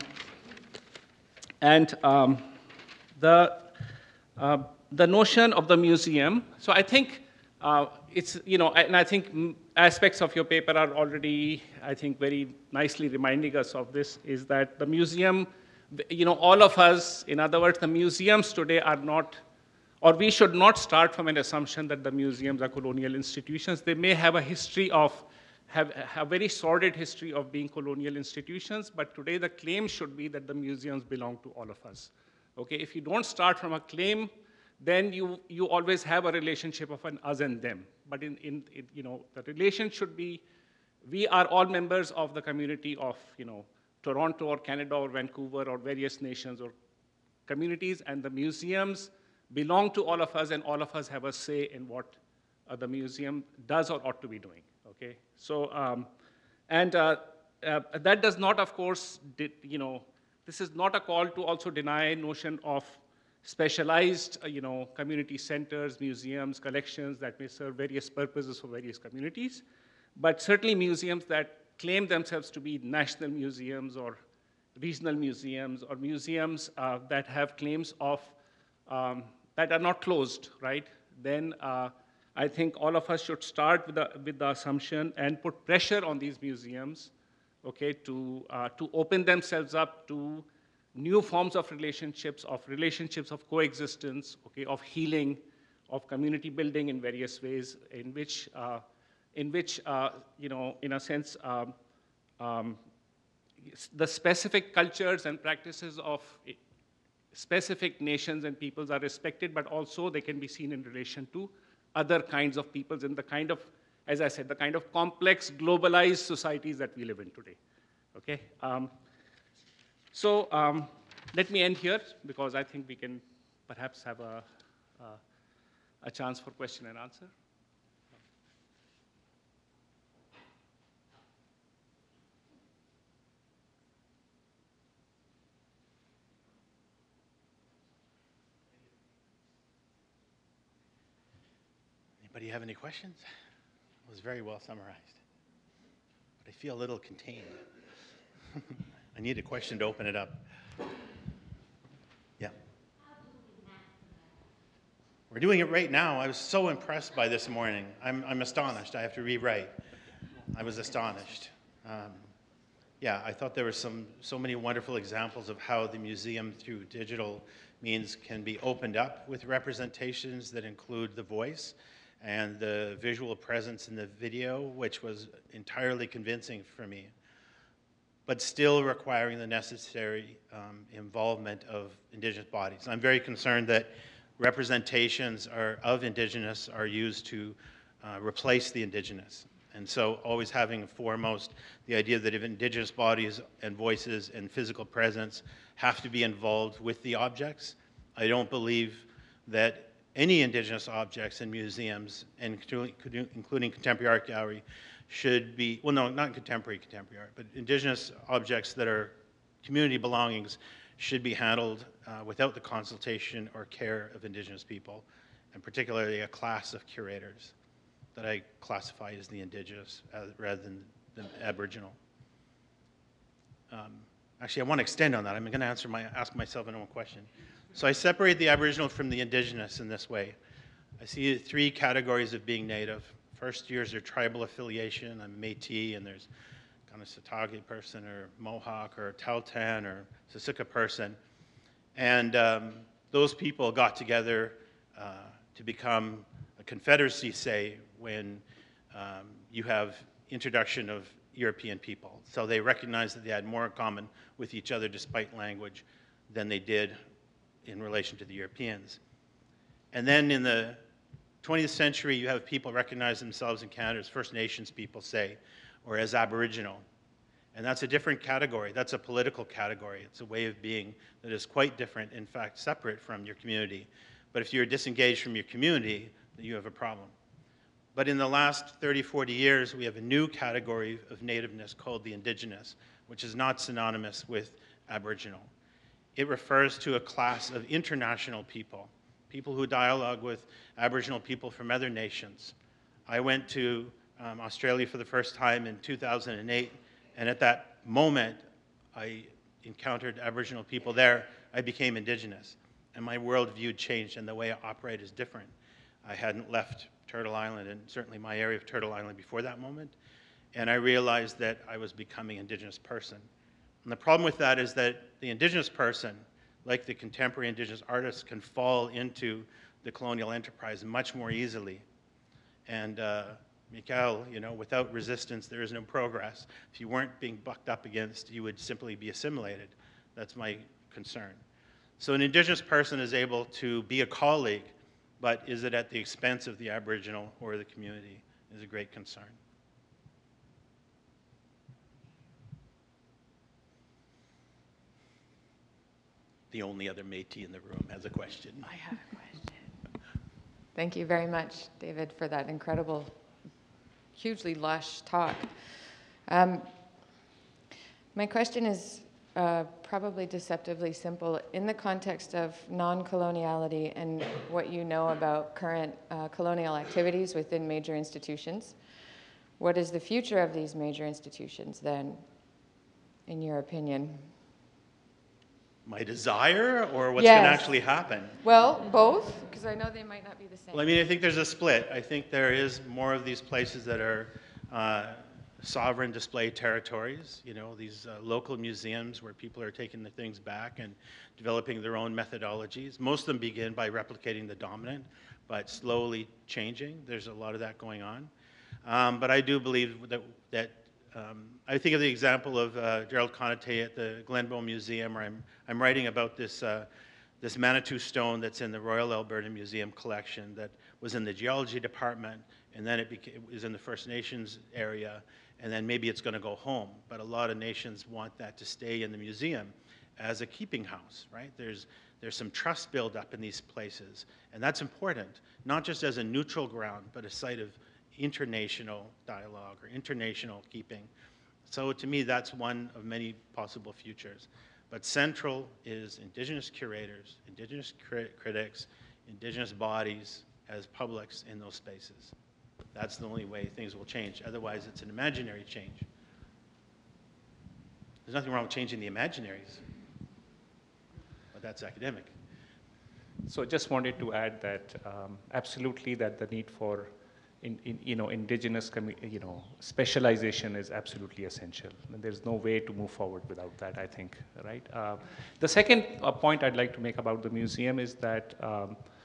The notion of the museum, so I think it's, and I think aspects of your paper are already, I think, very nicely reminding us of this, is that the museum, all of us, in other words, the museums today are not, or we should not start from an assumption that the museums are colonial institutions. They may have a history of, have a very sordid history of being colonial institutions, but today the claim should be that the museums belong to all of us. Okay, if you don't start from a claim, then you always have a relationship of an us and them. But the relation should be, we are all members of the community of, Toronto or Canada or Vancouver or various nations or communities, and the museums belong to all of us, and all of us have a say in what the museum does or ought to be doing, okay? So, that does not, of course, this is not a call to also deny notion of specialized, community centers, museums, collections that may serve various purposes for various communities, but certainly museums that claim themselves to be national museums or regional museums or museums that have claims of, that are not closed, right? Then I think all of us should start with the assumption and put pressure on these museums, okay, to open themselves up to new forms of relationships of coexistence, okay, of healing, of community building in various ways, in which in a sense, the specific cultures and practices of specific nations and peoples are respected, but also they can be seen in relation to other kinds of peoples in the kind of, as I said, the kind of complex, globalized societies that we live in today, okay? So let me end here, because I think we can perhaps have a chance for question and answer. Anybody have any questions? It was very well summarized, but I feel a little contained. I need a question to open it up. Yeah. We're doing it right now. I was so impressed by this morning. I'm astonished. I have to rewrite. I was astonished. Yeah, I thought there were so many wonderful examples of how the museum through digital means can be opened up with representations that include the voice and the visual presence in the video, which was entirely convincing for me, but still requiring the necessary involvement of Indigenous bodies. I'm very concerned that representations of Indigenous are used to replace the Indigenous. And so always having foremost the idea that if Indigenous bodies and voices and physical presence have to be involved with the objects, I don't believe that any Indigenous objects in museums, including Contemporary Art Gallery, should be, well, no, not contemporary art, but Indigenous objects that are community belongings should be handled without the consultation or care of Indigenous people, and particularly a class of curators that I classify as the Indigenous rather than the Aboriginal. Actually, I want to extend on that. I'm going to ask myself an own question. So I separate the Aboriginal from the Indigenous in this way. I see 3 categories of being Native. First years are tribal affiliation. I'm Métis, and there's kind of Kanesatake person, or Mohawk, or Tahltan, or Siksika person. And those people got together to become a confederacy, say, when you have introduction of European people. So they recognized that they had more in common with each other despite language than they did in relation to the Europeans. And then in the 20th century, you have people recognize themselves in Canada as First Nations people, say, or as Aboriginal. And that's a different category. That's a political category. It's a way of being that is quite different, in fact, separate from your community. But if you're disengaged from your community, then you have a problem. But in the last 30, 40 years, we have a new category of nativeness called the Indigenous, which is not synonymous with Aboriginal. It refers to a class of international people, people who dialogue with Aboriginal people from other nations. I went to Australia for the first time in 2008, and at that moment, I encountered Aboriginal people there. I became Indigenous, and my worldview changed, and the way I operate is different. I hadn't left Turtle Island, and certainly my area of Turtle Island before that moment, and I realized that I was becoming an Indigenous person. And the problem with that is that the Indigenous person, like the contemporary Indigenous artists, can fall into the colonial enterprise much more easily. And Mikael, without resistance, there is no progress. If you weren't being bucked up against, you would simply be assimilated. That's my concern. So an Indigenous person is able to be a colleague, but is it at the expense of the Aboriginal or the community is a great concern. The only other Métis in the room has a question. I have a question. Thank you very much, David, for that incredible, hugely lush talk. My question is probably deceptively simple. In the context of non-coloniality and what you know about current colonial activities within major institutions, what is the future of these major institutions then, in your opinion? My desire, or what's going to actually happen? Well, both, because I know they might not be the same. Well, I think there's a split. I think there is more of these places that are sovereign display territories, these local museums where people are taking the things back and developing their own methodologies. Most of them begin by replicating the dominant, but slowly changing. There's a lot of that going on. But I do believe that I think of the example of Gerald Conate at the Glenbow Museum, where I'm writing about this Manitou stone that's in the Royal Alberta Museum collection that was in the geology department, and then it was in the First Nations area, and then maybe it's going to go home. But a lot of nations want that to stay in the museum as a keeping house, right? There's some trust build up in these places, and that's important, not just as a neutral ground, but a site of international dialogue or international keeping. So to me, that's one of many possible futures. But central is Indigenous curators, Indigenous critics, Indigenous bodies as publics in those spaces. That's the only way things will change. Otherwise, it's an imaginary change. There's nothing wrong with changing the imaginaries, but that's academic. So just wanted to add that absolutely that the need for indigenous specialization is absolutely essential. And there's no way to move forward without that, I think, right? The second point I'd like to make about the museum is that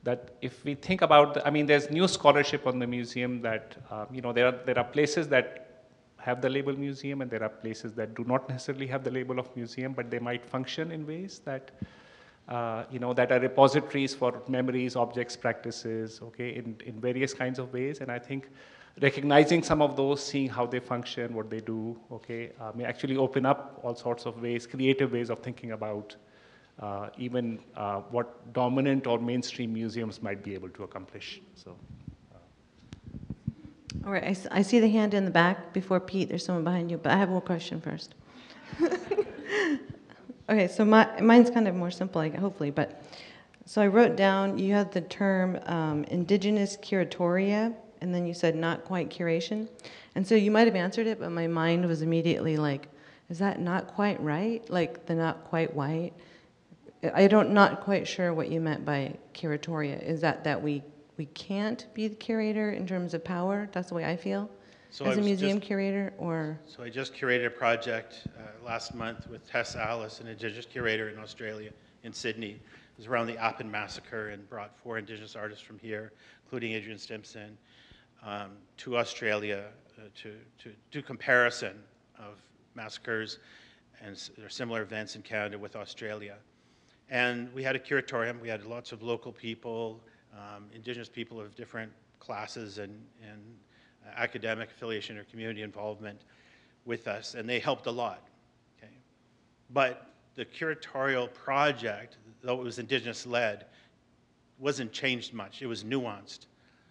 that if we think about, I mean, there's new scholarship on the museum that, there are places that have the label museum, and there are places that do not necessarily have the label of museum, but they might function in ways that, that are repositories for memories, objects, practices, okay, in various kinds of ways. And I think recognizing some of those, seeing how they function, what they do, okay, may actually open up all sorts of ways, creative ways of thinking about even what dominant or mainstream museums might be able to accomplish. So. All right, I see the hand in the back before Pete. There's someone behind you, but I have one question first. Okay, so mine's kind of more simple, hopefully. But so I wrote down, you had the term indigenous curatoria, and then you said not quite curation. And so you might have answered it, but my mind was immediately like, is that not quite right? Like the not quite white? Not quite sure what you meant by curatoria. Is that we can't be the curator in terms of power? That's the way I feel as a museum curator, or? So I just curated a project last month with Tess Alice, an Indigenous curator in Australia, in Sydney. It was around the Appin massacre, and brought 4 Indigenous artists from here, including Adrian Stimson, to Australia to do comparison of massacres and similar events in Canada with Australia. And we had a curatorium. We had lots of local people, Indigenous people of different classes and academic affiliation or community involvement with us, and they helped a lot. Okay? But the curatorial project, though it was Indigenous-led, wasn't changed much. It was nuanced.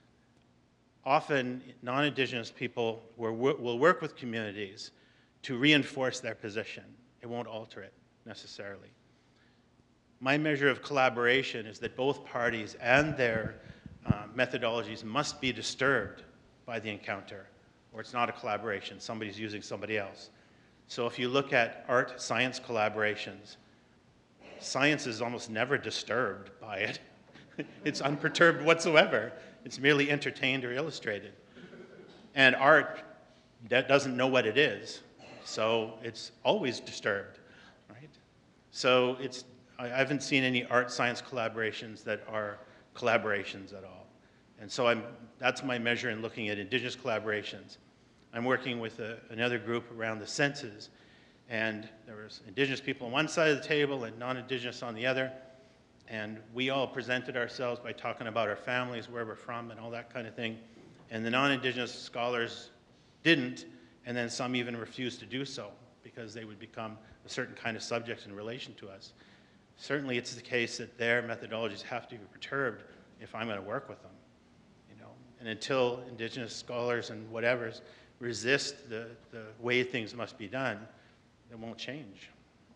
Often, non-Indigenous people will work with communities to reinforce their position. It won't alter it necessarily. My measure of collaboration is that both parties and their methodologies must be disturbed by the encounter, or it's not a collaboration. Somebody's using somebody else. So if you look at art-science collaborations, science is almost never disturbed by it. It's unperturbed whatsoever. It's merely entertained or illustrated. And art that doesn't know what it is, so it's always disturbed, right? So I haven't seen any art-science collaborations that are collaborations at all. And so that's my measure in looking at Indigenous collaborations. I'm working with another group around the senses, and there was Indigenous people on one side of the table and non-Indigenous on the other, and we all presented ourselves by talking about our families, where we're from, and all that kind of thing. And the non-Indigenous scholars didn't, and then some even refused to do so because they would become a certain kind of subject in relation to us. Certainly it's the case that their methodologies have to be perturbed if I'm going to work with them. And until Indigenous scholars and whatevers resist the way things must be done, it won't change.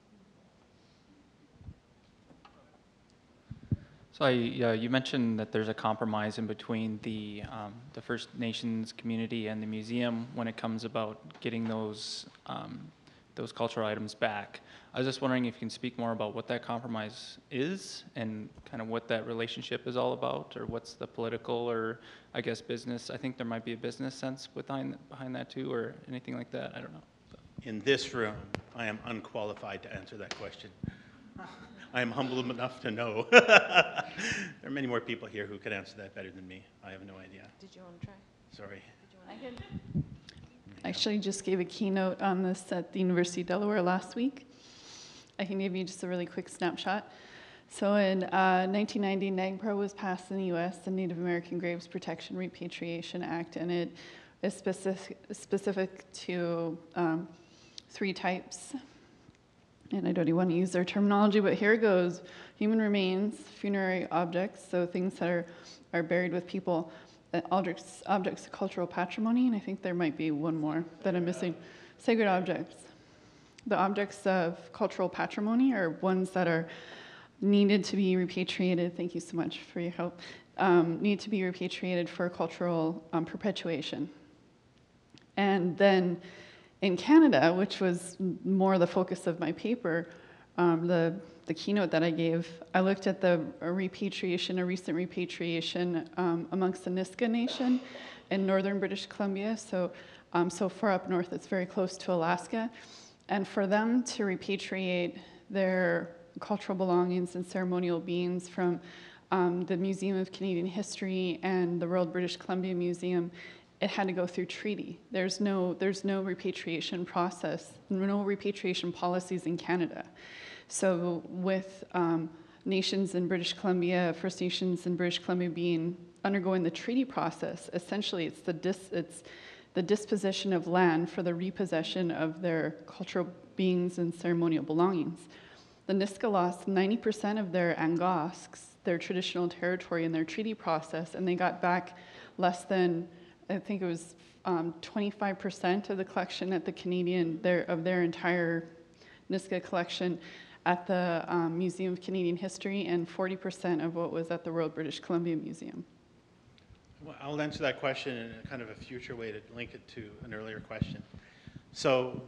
So you mentioned that there's a compromise in between the First Nations community and the museum when it comes about getting those cultural items back. I was just wondering if you can speak more about what that compromise is and kind of what that relationship is all about, or what's the political or, I guess, business. I think there might be a business sense behind that too, or anything like that. I don't know. So. In this room, I am unqualified to answer that question. I am humble enough to know. There are many more people here who could answer that better than me. I have no idea. Did you want to try? Sorry. I actually just gave a keynote on this at the University of Delaware last week. I can give you just a really quick snapshot. So in 1990, NAGPRA was passed in the US, the Native American Graves Protection Repatriation Act, and it is specific to 3 types. And I don't even want to use their terminology, but here it goes. Human remains, funerary objects, so things that are buried with people, objects of cultural patrimony, and I think there might be one more that I'm missing. Sacred objects. The objects of cultural patrimony are ones that are needed to be repatriated. Thank you so much for your help. Need to be repatriated for cultural perpetuation. And then in Canada, which was more the focus of my paper, the keynote that I gave, I looked at a recent repatriation amongst the Nisga'a Nation in northern British Columbia. So far up north, it's very close to Alaska. And for them to repatriate their cultural belongings and ceremonial beings from the Museum of Canadian History and the Royal British Columbia Museum, it had to go through treaty. There's no repatriation process, no repatriation policies in Canada. So with nations in British Columbia, First Nations in British Columbia undergoing the treaty process, essentially it's the disposition of land for the repossession of their cultural beings and ceremonial belongings. The Nisga'a lost 90% of their Angosks, their traditional territory, in their treaty process, and they got back less than, I think it was 25% of the collection at the of their entire Nisga'a collection at the Museum of Canadian History, and 40% of what was at the Royal British Columbia Museum. Well, I'll answer that question in a kind of a future way to link it to an earlier question. So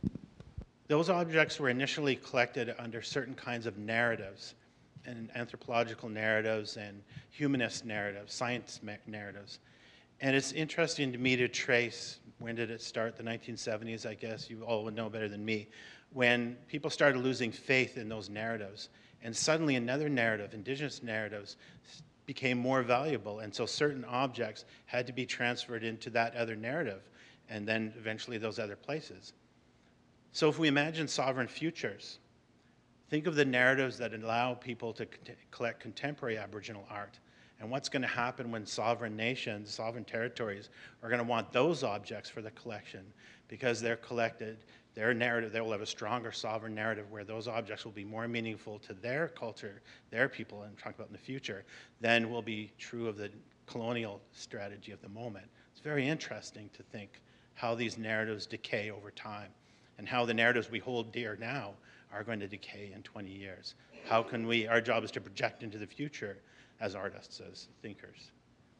those objects were initially collected under certain kinds of narratives, and anthropological narratives and humanist narratives, science narratives. And it's interesting to me to trace, when did it start? The 1970s, I guess. You all would know better than me. When people started losing faith in those narratives, and suddenly another narrative, Indigenous narratives, became more valuable, and so certain objects had to be transferred into that other narrative, and then eventually those other places. So if we imagine sovereign futures, think of the narratives that allow people to collect contemporary Aboriginal art, and what's going to happen when sovereign nations, sovereign territories, are going to want those objects for the collection because they're collected. Their narrative, they will have a stronger sovereign narrative where those objects will be more meaningful to their culture, their people, and talk about in the future, than will be true of the colonial strategy of the moment. It's very interesting to think how these narratives decay over time, and how the narratives we hold dear now are going to decay in 20 years. How can we, our job is to project into the future as artists, as thinkers.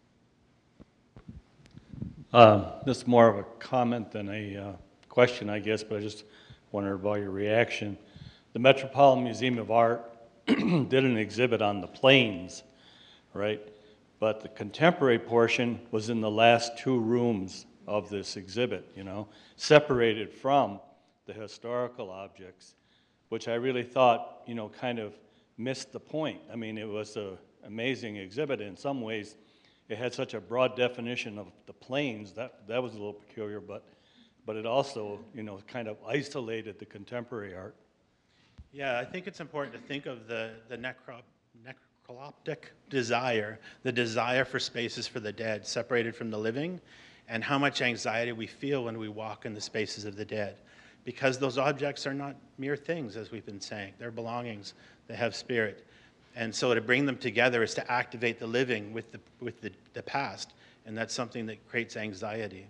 This is more of a comment than a question, I guess, but I just wondered about your reaction. The Metropolitan Museum of Art did an exhibit on the plains, right? But the contemporary portion was in the last two rooms of this exhibit, you know, separated from the historical objects, which I really thought, you know, kind of missed the point. I mean, it was an amazing exhibit. In some ways, it had such a broad definition of the plains, that was a little peculiar, but it also, you know, kind of isolated the contemporary art. Yeah, I think it's important to think of the necroptic desire, the desire for spaces for the dead, separated from the living, and how much anxiety we feel when we walk in the spaces of the dead. Because those objects are not mere things, as we've been saying. They're belongings. They have spirit. And so to bring them together is to activate the living with the past, and that's something that creates anxiety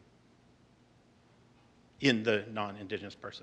in the non-Indigenous person.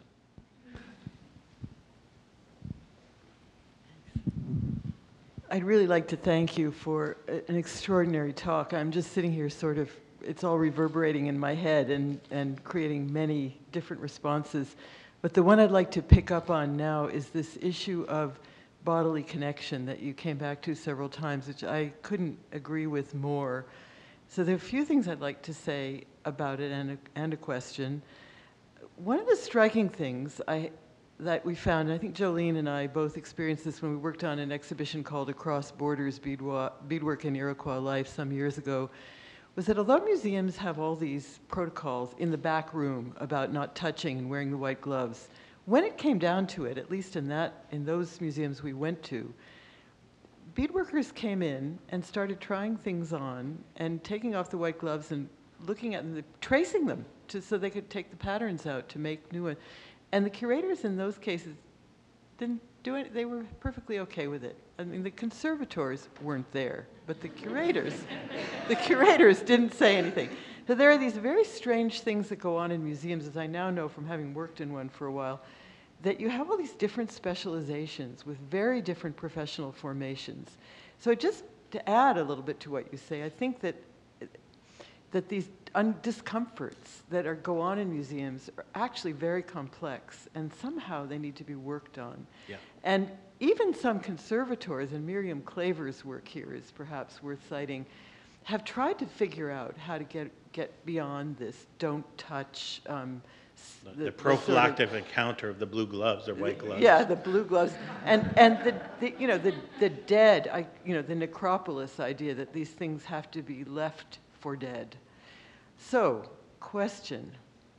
I'd really like to thank you for an extraordinary talk. I'm just sitting here sort of, it's all reverberating in my head and creating many different responses. But the one I'd like to pick up on now is this issue of bodily connection that you came back to several times, which I couldn't agree with more. So there are a few things I'd like to say about it and a question. One of the striking things that we found, and I think Jolene and I both experienced this when we worked on an exhibition called Across Borders, Beadwork in Iroquois Life some years ago, was that a lot of museums have all these protocols in the back room about not touching and wearing the white gloves. When it came down to it, at least in those museums we went to, beadworkers came in and started trying things on and taking off the white gloves and looking at them, tracing them so they could take the patterns out to make new ones. And the curators in those cases didn't do it. They were perfectly okay with it. I mean, the conservators weren't there, but the curators didn't say anything. So there are these very strange things that go on in museums, as I now know from having worked in one for a while, that you have all these different specializations with very different professional formations. So just to add a little bit to what you say, I think that these discomforts that go on in museums are actually very complex, and somehow they need to be worked on. Yeah. And even some conservators, and Miriam Claver's work here is perhaps worth citing, have tried to figure out how to get beyond this don't touch The sort of- prophylactic encounter of the blue gloves or white gloves. Yeah, the blue gloves, and the dead, the necropolis idea that these things have to be left for dead. So, question.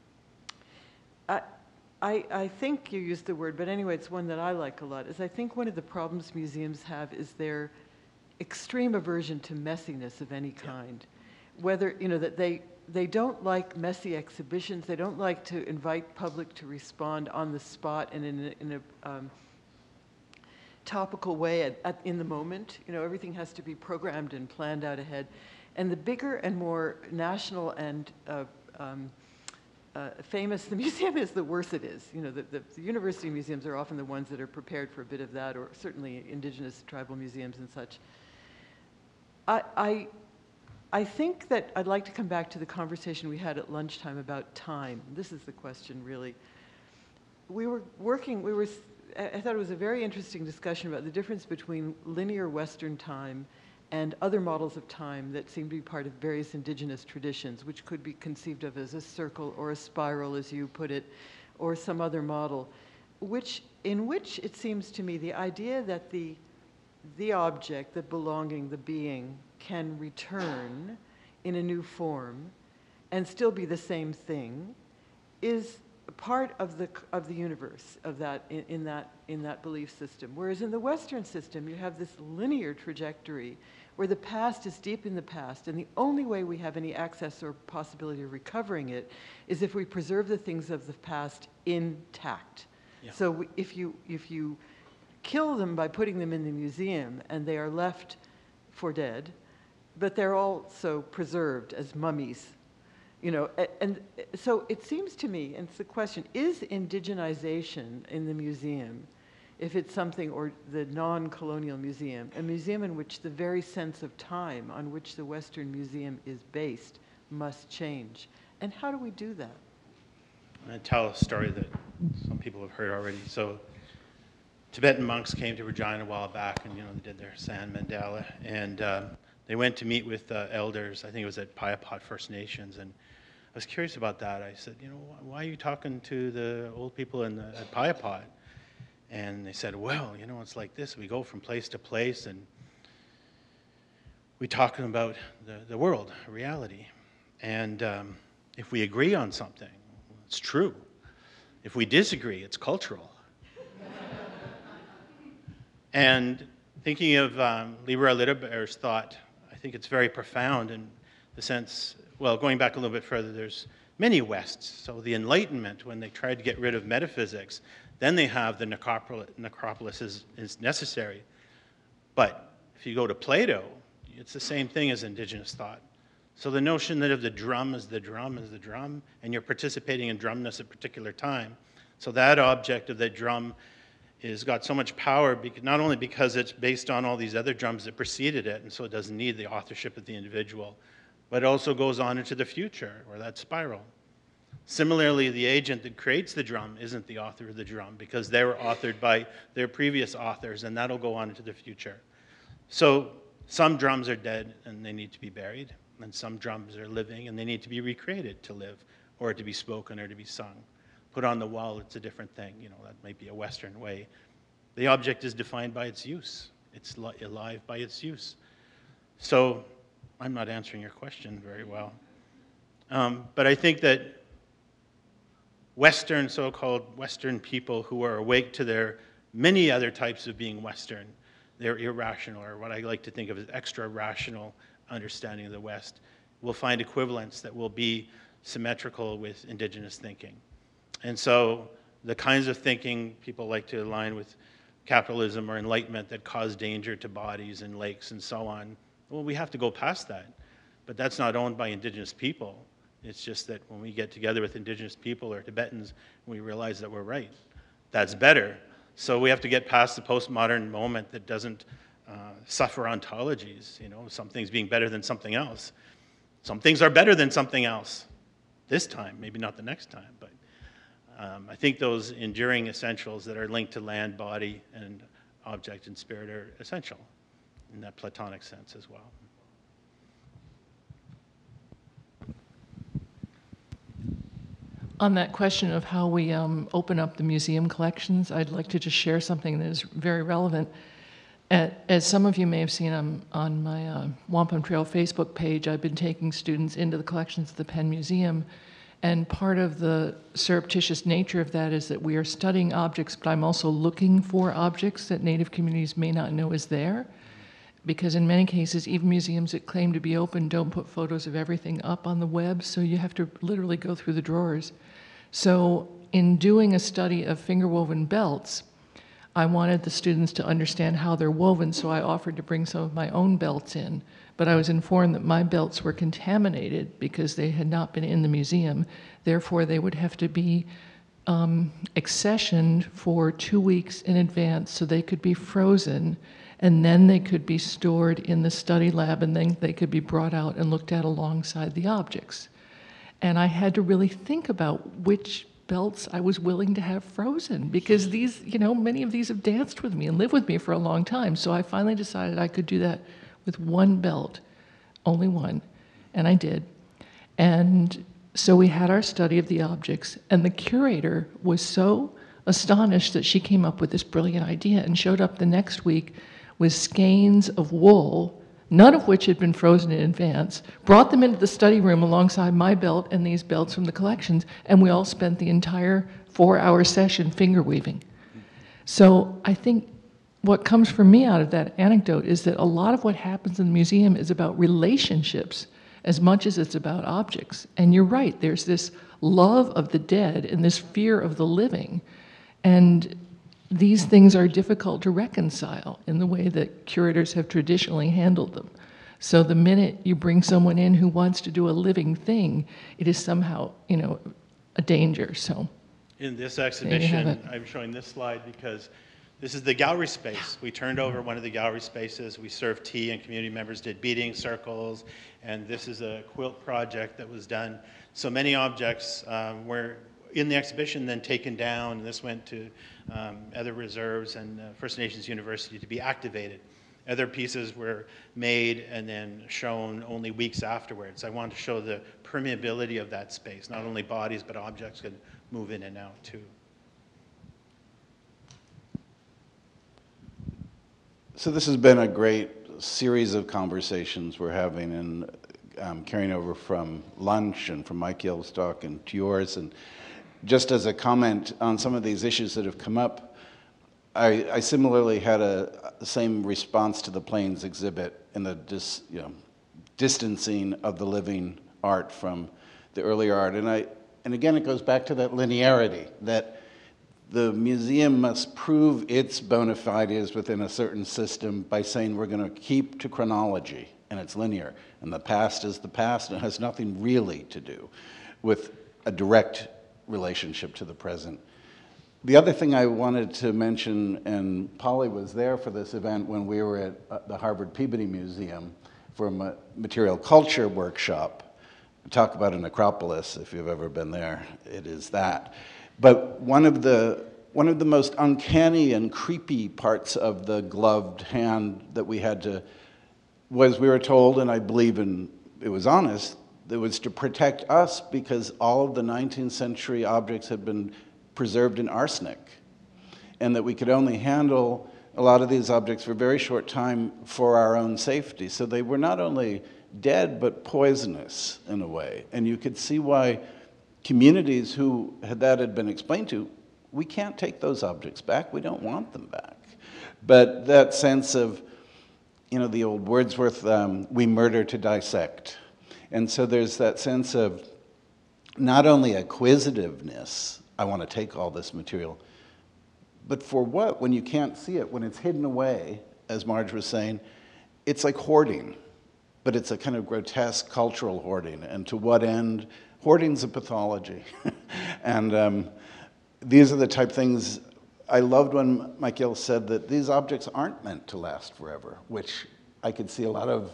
I think you used the word, but anyway, it's one that I like a lot. Is I think one of the problems museums have is their extreme aversion to messiness of any kind. Whether that they don't like messy exhibitions. They don't like to invite public to respond on the spot and in a topical way in the moment. Everything has to be programmed and planned out ahead. And the bigger and more national and famous the museum is, the worse it is. The university museums are often the ones that are prepared for a bit of that, or certainly indigenous tribal museums and such. I think that I'd like to come back to the conversation we had at lunchtime about time. This is the question, really. I thought it was a very interesting discussion about the difference between linear Western time and other models of time that seem to be part of various indigenous traditions, which could be conceived of as a circle or a spiral, as you put it, or some other model, in which it seems to me the idea that the object, the belonging, the being, can return in a new form and still be the same thing is part of the universe of that in that belief system. Whereas in the Western system, you have this linear trajectory where the past is deep in the past, and the only way we have any access or possibility of recovering it is if we preserve the things of the past intact. Yeah. So if you kill them by putting them in the museum and they are left for dead, but they're also preserved as mummies. And so it seems to me, and it's the question, is indigenization in the museum, if it's something, or the non-colonial museum, a museum in which the very sense of time on which the Western museum is based must change? And how do we do that? I'm going to tell a story that some people have heard already. So Tibetan monks came to Regina a while back, and they did their sand mandala, and they went to meet with elders. I think it was at Payapot First Nations, and I was curious about that. I said, why are you talking to the old people at Payapot? And they said, well, it's like this. We go from place to place, and we talk about the world, reality. And if we agree on something, it's true. If we disagree, it's cultural. And thinking of Libera Liderber's thought, I think it's very profound in the sense, well, going back a little bit further, there's many Wests. So the Enlightenment, when they tried to get rid of metaphysics, then they have the necropolis is necessary. But if you go to Plato, it's the same thing as indigenous thought. So the notion that of the drum is the drum is the drum, and you're participating in drumness at a particular time. So that object of the drum has got so much power, not only because it's based on all these other drums that preceded it, and so it doesn't need the authorship of the individual, but it also goes on into the future, or that spiral. Similarly, the agent that creates the drum isn't the author of the drum, because they were authored by their previous authors, and that'll go on into the future. So some drums are dead, and they need to be buried, and some drums are living, and they need to be recreated to live, or to be spoken, or to be sung. Put on the wall, it's a different thing. That might be a Western way. The object is defined by its use. It's alive by its use. So I'm not answering your question very well. But I think that Western, so-called Western people who are awake to their many other types of being Western, they're irrational, or what I like to think of as extra-rational understanding of the West, will find equivalents that will be symmetrical with indigenous thinking. And so the kinds of thinking people like to align with capitalism or enlightenment that cause danger to bodies and lakes and so on, well, we have to go past that. But that's not owned by indigenous people. It's just that when we get together with indigenous people or Tibetans, we realize that we're right. That's better. So we have to get past the postmodern moment that doesn't suffer ontologies. Some things being better than something else. Some things are better than something else this time, maybe not the next time, but I think those enduring essentials that are linked to land, body, and object and spirit are essential in that Platonic sense as well. On that question of how we open up the museum collections, I'd like to just share something that is very relevant. As some of you may have seen on my Wampum Trail Facebook page, I've been taking students into the collections of the Penn Museum, and part of the surreptitious nature of that is that we are studying objects, but I'm also looking for objects that Native communities may not know is there. Because in many cases, even museums that claim to be open don't put photos of everything up on the web, so you have to literally go through the drawers. So in doing a study of finger-woven belts, I wanted the students to understand how they're woven, so I offered to bring some of my own belts in. But I was informed that my belts were contaminated because they had not been in the museum. Therefore, they would have to be accessioned for 2 weeks in advance so they could be frozen, and then they could be stored in the study lab, and then they could be brought out and looked at alongside the objects. And I had to really think about which belts I was willing to have frozen, because these, many of these have danced with me and lived with me for a long time. So I finally decided I could do that with one belt, only one, and I did. And so we had our study of the objects, and the curator was so astonished that she came up with this brilliant idea and showed up the next week with skeins of wool, none of which had been frozen in advance, brought them into the study room alongside my belt and these belts from the collections, and we all spent the entire 4-hour session finger weaving. So I think what comes for me out of that anecdote is that a lot of what happens in the museum is about relationships as much as it's about objects. And you're right, there's this love of the dead and this fear of the living. And these things are difficult to reconcile in the way that curators have traditionally handled them. So the minute you bring someone in who wants to do a living thing, it is somehow, a danger. So in this exhibition, I'm showing this slide because this is the gallery space. We turned over one of the gallery spaces. We served tea, and community members did beading circles. And this is a quilt project that was done. So many objects were in the exhibition, then taken down. This went to other reserves and First Nations University to be activated. Other pieces were made and then shown only weeks afterwards. I wanted to show the permeability of that space. Not only bodies, but objects could move in and out too. So this has been a great series of conversations we're having, and carrying over from lunch and from Mike Yell's talk and to yours. And just as a comment on some of these issues that have come up, I similarly had the same response to the Plains exhibit in the distancing of the living art from the earlier art. And again, it goes back to that linearity, that the museum must prove its bona fides within a certain system by saying we're going to keep to chronology, and it's linear. And the past is the past, and it has nothing really to do with a direct relationship to the present. The other thing I wanted to mention, and Polly was there for this event when we were at the Harvard Peabody Museum for a material culture workshop. Talk about a necropolis, if you've ever been there, it is that. But one of the most uncanny and creepy parts of the gloved hand that we had to, was we were told, and I believe it was honest, it was to protect us because all of the 19th century objects had been preserved in arsenic, and that we could only handle a lot of these objects for a very short time for our own safety. So they were not only dead, but poisonous in a way. And you could see why communities who that had been explained to, we can't take those objects back, we don't want them back. But that sense of, the old Wordsworth, we murder to dissect. And so there's that sense of not only acquisitiveness, I want to take all this material, but for what? When you can't see it, when it's hidden away, as Marge was saying, it's like hoarding, but it's a kind of grotesque cultural hoarding. And to what end? Hoarding's a pathology. And these are the type things, I loved when Mike Yell said that these objects aren't meant to last forever, which I could see a lot of,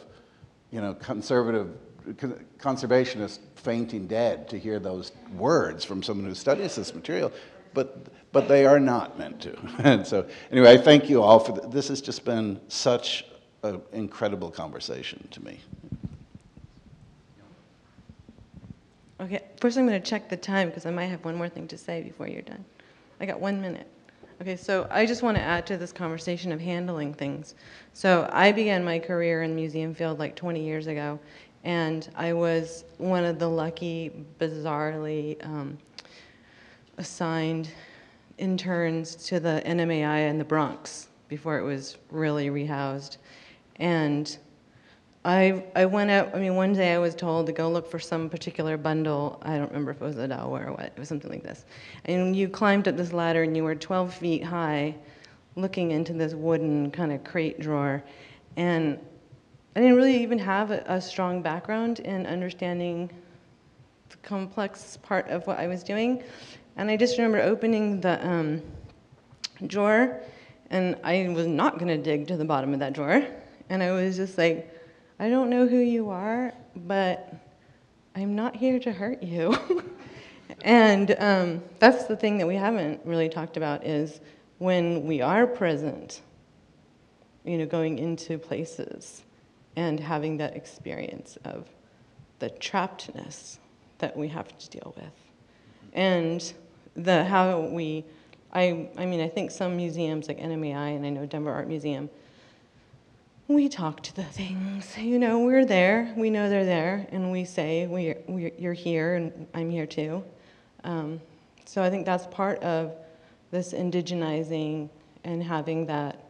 conservationists fainting dead to hear those words from someone who studies this material, but they are not meant to. And so anyway, I thank you all for this. Has just been such an incredible conversation to me. Okay, first I'm going to check the time because I might have one more thing to say before you're done. I got 1 minute. Okay, so I just want to add to this conversation of handling things. So I began my career in the museum field like 20 years ago, and I was one of the lucky, bizarrely assigned interns to the NMAI in the Bronx before it was really rehoused. And I went out, I mean, one day I was told to go look for some particular bundle. I don't remember if it was a Dell or what. It was something like this. And you climbed up this ladder and you were 12 feet high looking into this wooden kind of crate drawer. And I didn't really even have a strong background in understanding the complex part of what I was doing. And I just remember opening the drawer, and I was not going to dig to the bottom of that drawer. And I was just like, I don't know who you are, but I'm not here to hurt you. And that's the thing that we haven't really talked about is when we are present, you know, going into places and having that experience of the trappedness that we have to deal with. And how we, I mean, I think some museums like NMAI, and I know Denver Art Museum, we talk to the things, you know, we're there, we know they're there, and we say, you're here, and I'm here too. So I think that's part of this indigenizing and having that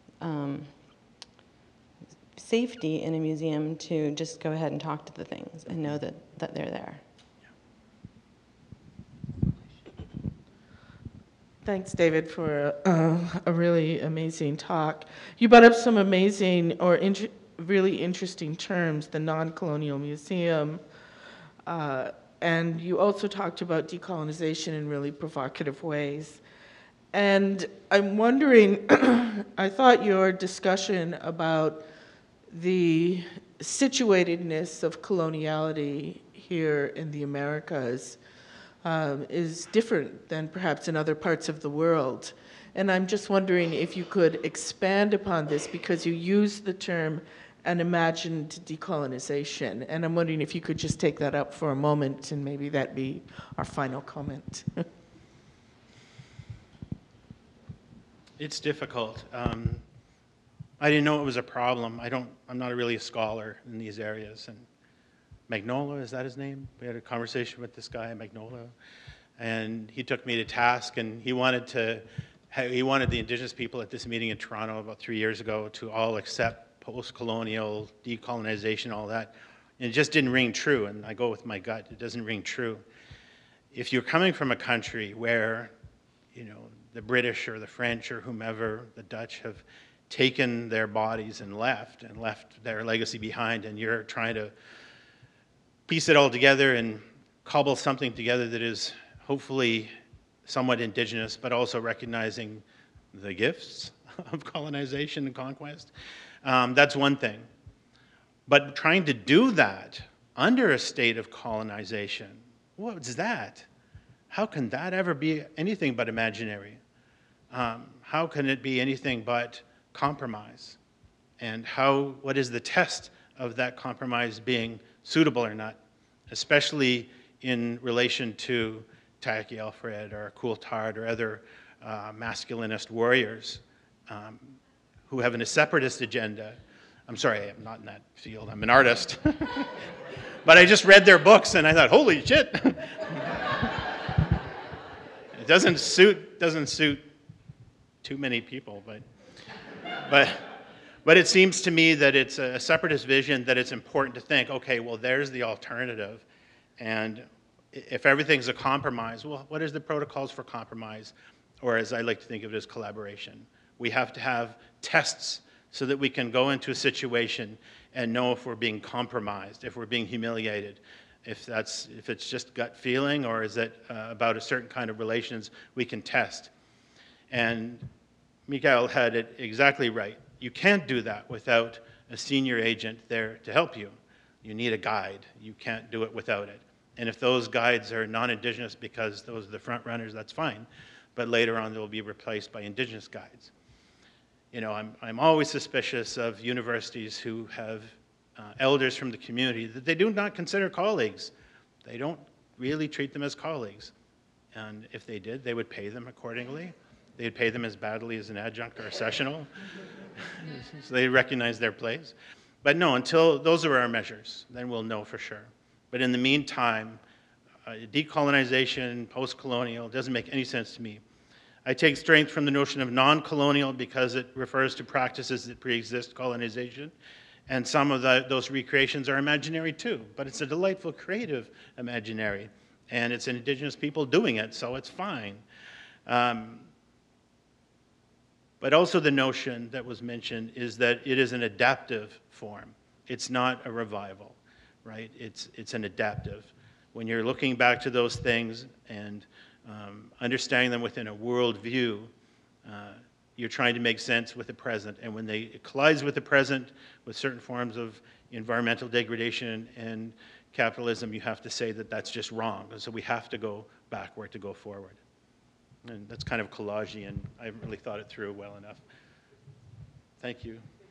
safety in a museum to just go ahead and talk to the things and know that they're there. Thanks, David, for a really amazing talk. You brought up some amazing or really interesting terms, the non-colonial museum, and you also talked about decolonization in really provocative ways. And I'm wondering, I thought your discussion about the situatedness of coloniality here in the Americas is different than perhaps in other parts of the world. And I'm just wondering if you could expand upon this because you used the term an imagined decolonization. And I'm wondering if you could just take that up for a moment and maybe that be our final comment. It's difficult. I didn't know it was a problem. I'm not really a scholar in these areas. And Magnola, is that his name? We had a conversation with this guy, Magnola, and he took me to task, and he wanted the indigenous people at this meeting in Toronto about 3 years ago to all accept post-colonial decolonization, all that, and it just didn't ring true, and I go with my gut, it doesn't ring true. If you're coming from a country where, you know, the British or the French or whomever, the Dutch have taken their bodies and left their legacy behind, and you're trying to piece it all together and cobble something together that is hopefully somewhat indigenous, but also recognizing the gifts of colonization and conquest. That's one thing. But trying to do that under a state of colonization, what's that? How can that ever be anything but imaginary? How can it be anything but compromise? And what is the test of that compromise being suitable or not, especially in relation to Taki Alfred or Coulthard or other masculinist warriors who have a separatist agenda. I'm sorry, I'm not in that field, I'm an artist. But I just read their books and I thought, holy shit. It doesn't suit too many people, but it seems to me that it's a separatist vision that it's important to think, okay, well, there's the alternative. And if everything's a compromise, well, what is the protocols for compromise? Or as I like to think of it as collaboration. We have to have tests so that we can go into a situation and know if we're being compromised, if we're being humiliated, if it's just gut feeling, or is it about a certain kind of relations we can test. And Mikael had it exactly right. You can't do that without a senior agent there to help you. You need a guide. You can't do it without it. And if those guides are non-Indigenous because those are the front runners, that's fine. But later on, they'll be replaced by Indigenous guides. You know, I'm always suspicious of universities who have elders from the community that they do not consider colleagues. They don't really treat them as colleagues. And if they did, they would pay them accordingly. They'd pay them as badly as an adjunct or a sessional. So they recognize their place. But no, until those are our measures, then we'll know for sure. But in the meantime, decolonization, post-colonial, doesn't make any sense to me. I take strength from the notion of non-colonial because it refers to practices that pre-exist colonization. And some of those recreations are imaginary too, but it's a delightful, creative imaginary. And it's indigenous people doing it, so it's fine. But also the notion that was mentioned is that it is an adaptive form. It's not a revival, right? It's an adaptive. When you're looking back to those things and understanding them within a worldview, you're trying to make sense with the present. And when it collides with the present, with certain forms of environmental degradation and capitalism, you have to say that that's just wrong. And so we have to go backward to go forward. And that's kind of collagey, and I haven't really thought it through well enough. Thank you.